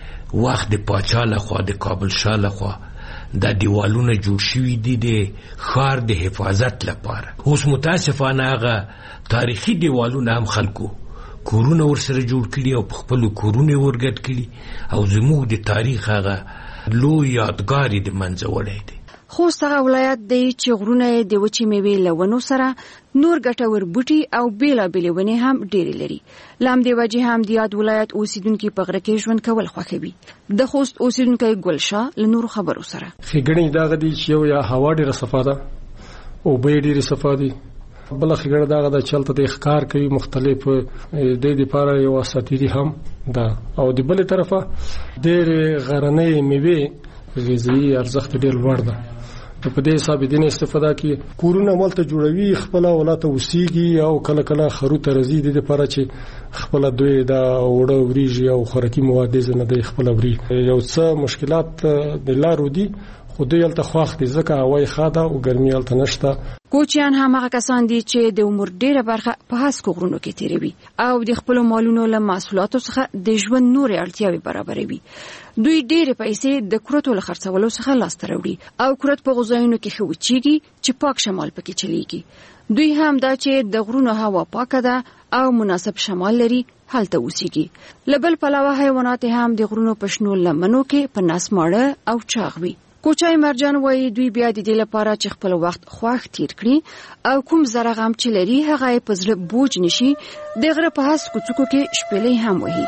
وخت د پاچا لخوا، د کابل شاه لخوا دا دیوالونه جوړ شوي دي د ښار د حفاظت لپاره. اوس متاسفانه هغه تاریخي دیوالونه هم خلکو کورونه ورسره جوړ کړي او په خپلو کورونه یې ورګډ کړي او زموږ د تاریخ هغه لوی یادګار یې د منځه وړی دی. خوست هغه ولایت دی چې غرونه یې د وچې میوې له ونو سره نور ګټور بوټي او بېلابېلې ونې هم ډېرې لري. له همدې وجې هم د یاد ولایت اوسېدونکي په غره کې ژوند کول خوښوي. د خوست اوسېدونکی ګلشاه له نورو خبرو سره. ښېګڼې دا غدي چې یو یا هوا ډېره صفا ده، اوبه یې ډېرې صفا دي. بله ښېګڼه دا ده چې هلته د ښکار کوي، مختلف دې دپاره یو اساطیري هم ده. او د بلې طرفه ډېرې غرنۍ میوې غذایي ارزښت ډېر لوړ ده. په دې حساب دې نه استفاده کوي. کورونه مالته جوړوي خپل ولاته وسیږي او کله کله خروته رزي د لپاره چې خپل دوی دا وړه وریږي او خوراکي مواد نه د خپل وری یو څه مشکلات د لارو دي خو دوی الته خوښ دي ځکه هوای خاده او ګرمي الته نشته. کوچیان هم هغه کسان دي چې د عمر ډیره برخه په هسکو غرونو کې تیروي او د خپل مالونو له محصولاتو څخه د ژوند نورې اړتیاوې برابروي. دوی ډېرې پیسې د کورتو له خرڅولو څخه لاسته راوړي او کورت په غذایونو کې ښه وچیږي چې پاک شمال پکې چلیږي. دوی هم دا چې د غرونو هوا پاکه ده او مناسب شمال لري هلته اوسېږي. له بل پلوه حیوانات هم د غرونو په شنو لمنو کې په نس ماړه او چاغ وي. کوچای مرجان وایي دوی بیا د دې لپاره چې خپل وخت خوښ تیر کړي او کوم زره غم چې لري هغه یې په زړه بوج نشي د غره په هسکو څوکو کې شپېلې هم وهي.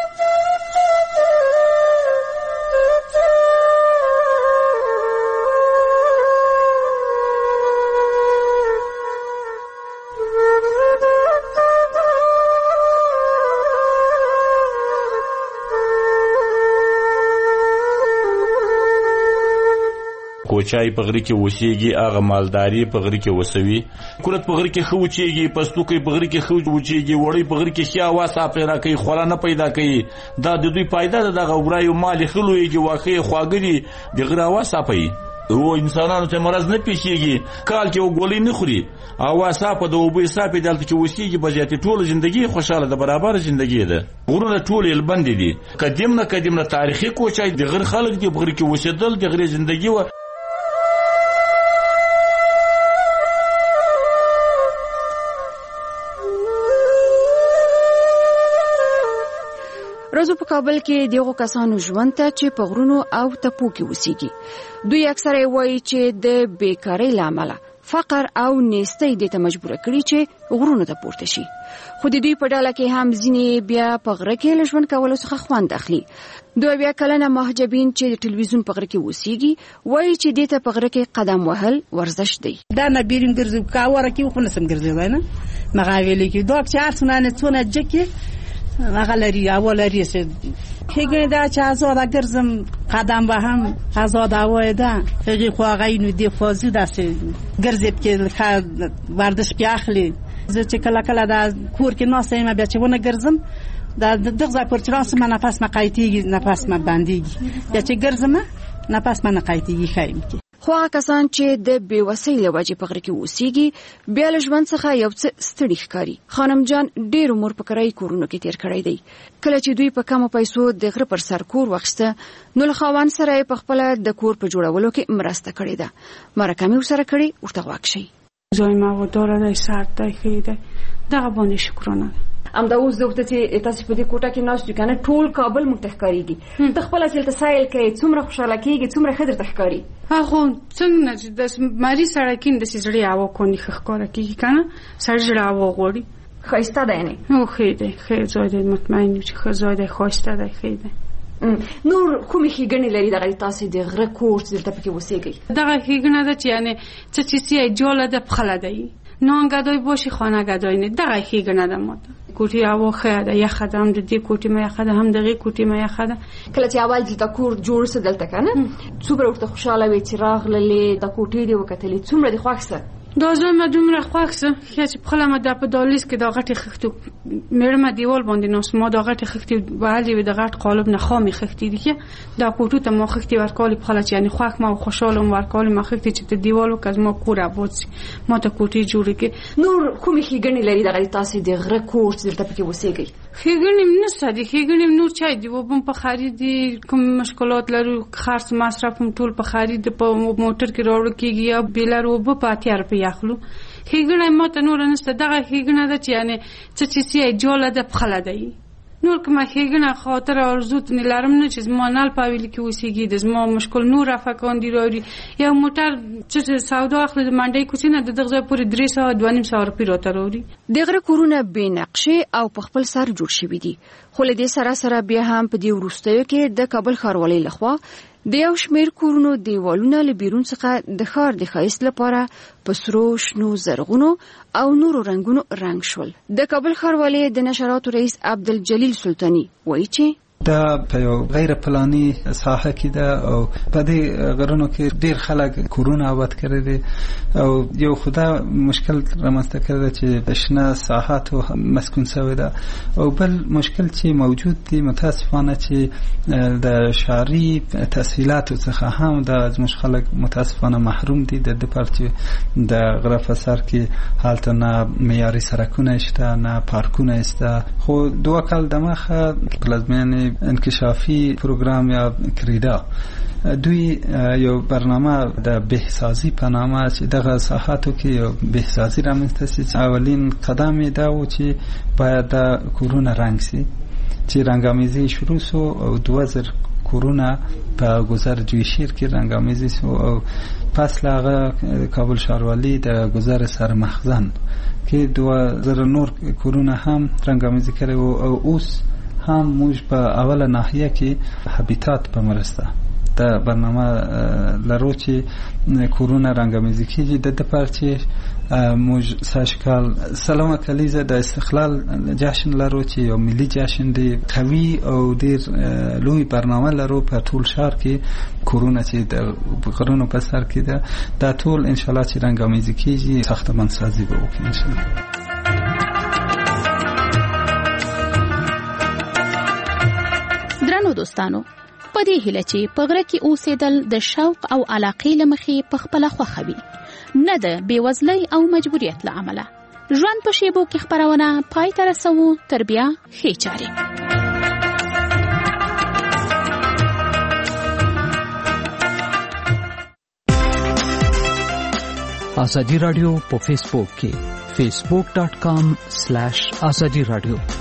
کوچای په غری کې وسیږي هغه مالداري په غری کې وسوي کورت په غری کې خوچيږي پستوکي په غری کې خوچيږي وړي په غری کې خیا واسه پیدا کوي خورا نه پیدا کوي. دا د دوی پیدا ده دغه غړایو مال خلويږي واخې خواګري د غرا واسه پي او انسانانو ته مرز نه پیښيږي کال کې وګولې نه خوري او واسه په دوبې صاحب دلته کې وسیږي بجاتي ټول ژوندۍ خوشاله ده برابر ژوندۍ ده. غرونه ټول البند دي قدیم نه قدیم نه تاریخي کوچای د غر خلک دی په غری کې وسیدل د غری ژوندۍ و. روزو په کابل کې دغه کسانو ژوند ته چې په غرونو او تپو کې وسیږي. دوی اکثره وایي چې د بیکاری لامل فقر او نیستۍ د ته مجبور کړي چې غرونو ته پورته شي. خو د دوی په ډله کې هم ځینې بیا په غره کې له ژوند کولو څخه خوند اخلي. دوی بیا کلنه محجبین چې د ټلویزیون په غره کې وسیږي وایي چې د ته په غره کې قدم وهل ورزش دی. دا نه بیریم ګرځو کاوره کې خو نسم ګرځي نه مغاویل کې دوه چار څونه څونه جکه مغلری اولری سه هیګنه دا چې آزاد ګرځم قدم به هم آزاد اوای ده هغه خو غینو دی فوزي داسه ګرځب کې ورزش کې اخلي زه چې کله کله دا کور کې ناسه ما بیا چې ونه ګرځم دا دغه پر تراس ما نفس ما قایتیږي نفس ما باندېږي بیا چې ګرځم نفس ما نه قایتیږي خایم کې. خو کسان چې د بیوسۍ له وجې په غره کې اوسېږي بیا له ژوند څخه یو څه ستړي ښکاري. خانم جان ډېر عمر په کرایي کورونو کې تیر کړی دی. کله چې دوی په کمو پیسو د غره پر سر کور واخیسته نو له خاوند سره یې په خپله د کور په جوړولو کې مرسته کړې ده. مرکه مې ورسره کړې ورته غوږ شئ. ځای ما وداره دی سرد دی ښې دی دغه باندې شکرانه ده. امدا اوس دوته چې تاسو په دې کوټه کې ناست کنه ټول کابل متخکاریږي ته خپل اصل تسایل کې څومره خوشاله کیږي څومره خدر تخکاری هغه څنګه چې د ماري سړکین د سړی هوا کو نه خخکاره کیږي کنه سړی هوا غوړي خاصه ده نه نو خېده خې زاده مطمئن چې خې زاده خواسته ده خېده نور کومې ښېګڼې لري دغه تاسو د غره کور چې دلته پکې اوسېږئ دغه ښېګڼه ده چې یعنې څه چې سیه جوړه ده پخله دی نانګدای باشي خانه‌گدای نه دغه ښېګڼه ده ماته کوټي هوا ښه ده یخه ده هم د دې کوټې مې یخه ده هم دغې کوټې مې یخه ده کله چې اول دلته کور جوړ سه دلته کنه څومره ورته خوشاله وې چې راغللې د کوټې دې وکتلې څومره دې خوښ سه دا زما دومره خوښ سه چې په خله ما د په دالیس کې دا غټې خښتو مېړه ما دیوال باندې نو ما دا غټې خښتې وهلې وې د غټ قالب نه خامې خښتې دي دا کوټو ته ما خښتې ورکولې په خله چې یعنې خوښ ما خوشاله م ورکولې ما خښتې چې د دیوالو که زما کور اباد سي ما ته کوټې جوړې کړې نور کومې ښېګڼې لري دغه تاسې د غره کور چې دلته پکې اوسېږئ ښېګڼې م نشته دي ښېګڼې م نور چای دي اوبه م په خرید دي کوم مشکلات لرو خرڅ مصرف م ټول په خرید په موټر کې راوړل کېږي یا بېلر اوبه په اتیا روپۍ اخلو ښېګڼه ما ته نوره نشته دغه ښېګڼه ده چې یعنې څه چې سیه جوړه ده پخله دی نور کومه ښېګڼه خاطر آرزو ته لرم نه چې زما نل په حویلي کې اوسېږي د زما مشکل نور رفع کاندي راوړي یو موټر چې سودا اخلي د منډۍ کوڅې نه د دغه ځای پورې درې سوه دوه نیم سوه روپۍ راته راوړي د غره کورونه بې نقشې او په خپل سر جوړ شوي دي خو له دې سره سره بیا هم په دې وروستیو کې د کابل ښاروالۍ لخوا د یو شمېر کورونو دیوالونه له بیرون څخه د ښار د ښایست لپاره په سرو شنو زرغونو او نورو رنګونو رنګ شول د کابل ښاروالۍ د نشراتو رئیس عبدالجلیل سلطاني وایي چې دا په یو غیر پلاني ساحه کې ده او په دې غرونو کې ډیر خلک کورونه آباد کړي دي او یو خدا مشکل رامنځته کړی چې شنه ساحات مسکون شوی ده او بل مشکل چې موجود دی متاسفانه چې د شهري تسهیلاتو څخه هم د زموږ خلک متاسفانه محروم دي د دپارچې د غره په سر کې هلته نه معیاري سړکونه شته نه پارکونه شته خو دوه کال دمخه پلازمینې انکشافی پروګرام یا کریدا دوی یو برنامه د بهسازی په نامه چې دغه ساحاتو کې یو بهسازی رامنځته شي. اولین قدم یې دا و چې باید د کورونه رنګ شي چې رنګامیزي شروع شو او دوه زره کورونه په گذر جویشیر کې رنګامیزي شو او پس لاغه کابل ښاروالي د گذر سر مخزن کې دوه زره نور کورونه هم رنګامیزي کړي او اوس هم موږ په اوله ناحیه کې هابیتات په مرسته دا برنامه لرو چې کورونه رنګامیزي کیږي د دپاره چې موږ ساشکال سلامه کلیزه د استقلال جشن لرو چې یو ملي جشن دی قوي او ډیر لوی برنامه لرو په ټول ښار کې کورونه چې د غرونو په سر کې ده دا ټول ان شاء الله چې رنګامیزي کیږي ساختمان سازي به وکړي ان شاء الله. درنو دوستانو په دې هیله چې په غره کې اوسېدل د شوق او علاقې له مخې په خپله خوښه وي نه د بېوزلۍ او مجبوریت له امله. ژوند په شیبو کې خپرونه پای ته رسوو. تر بیا ښې چارې. ازادي رادیو په فیسبوک کې facebook dot com slash azadi radio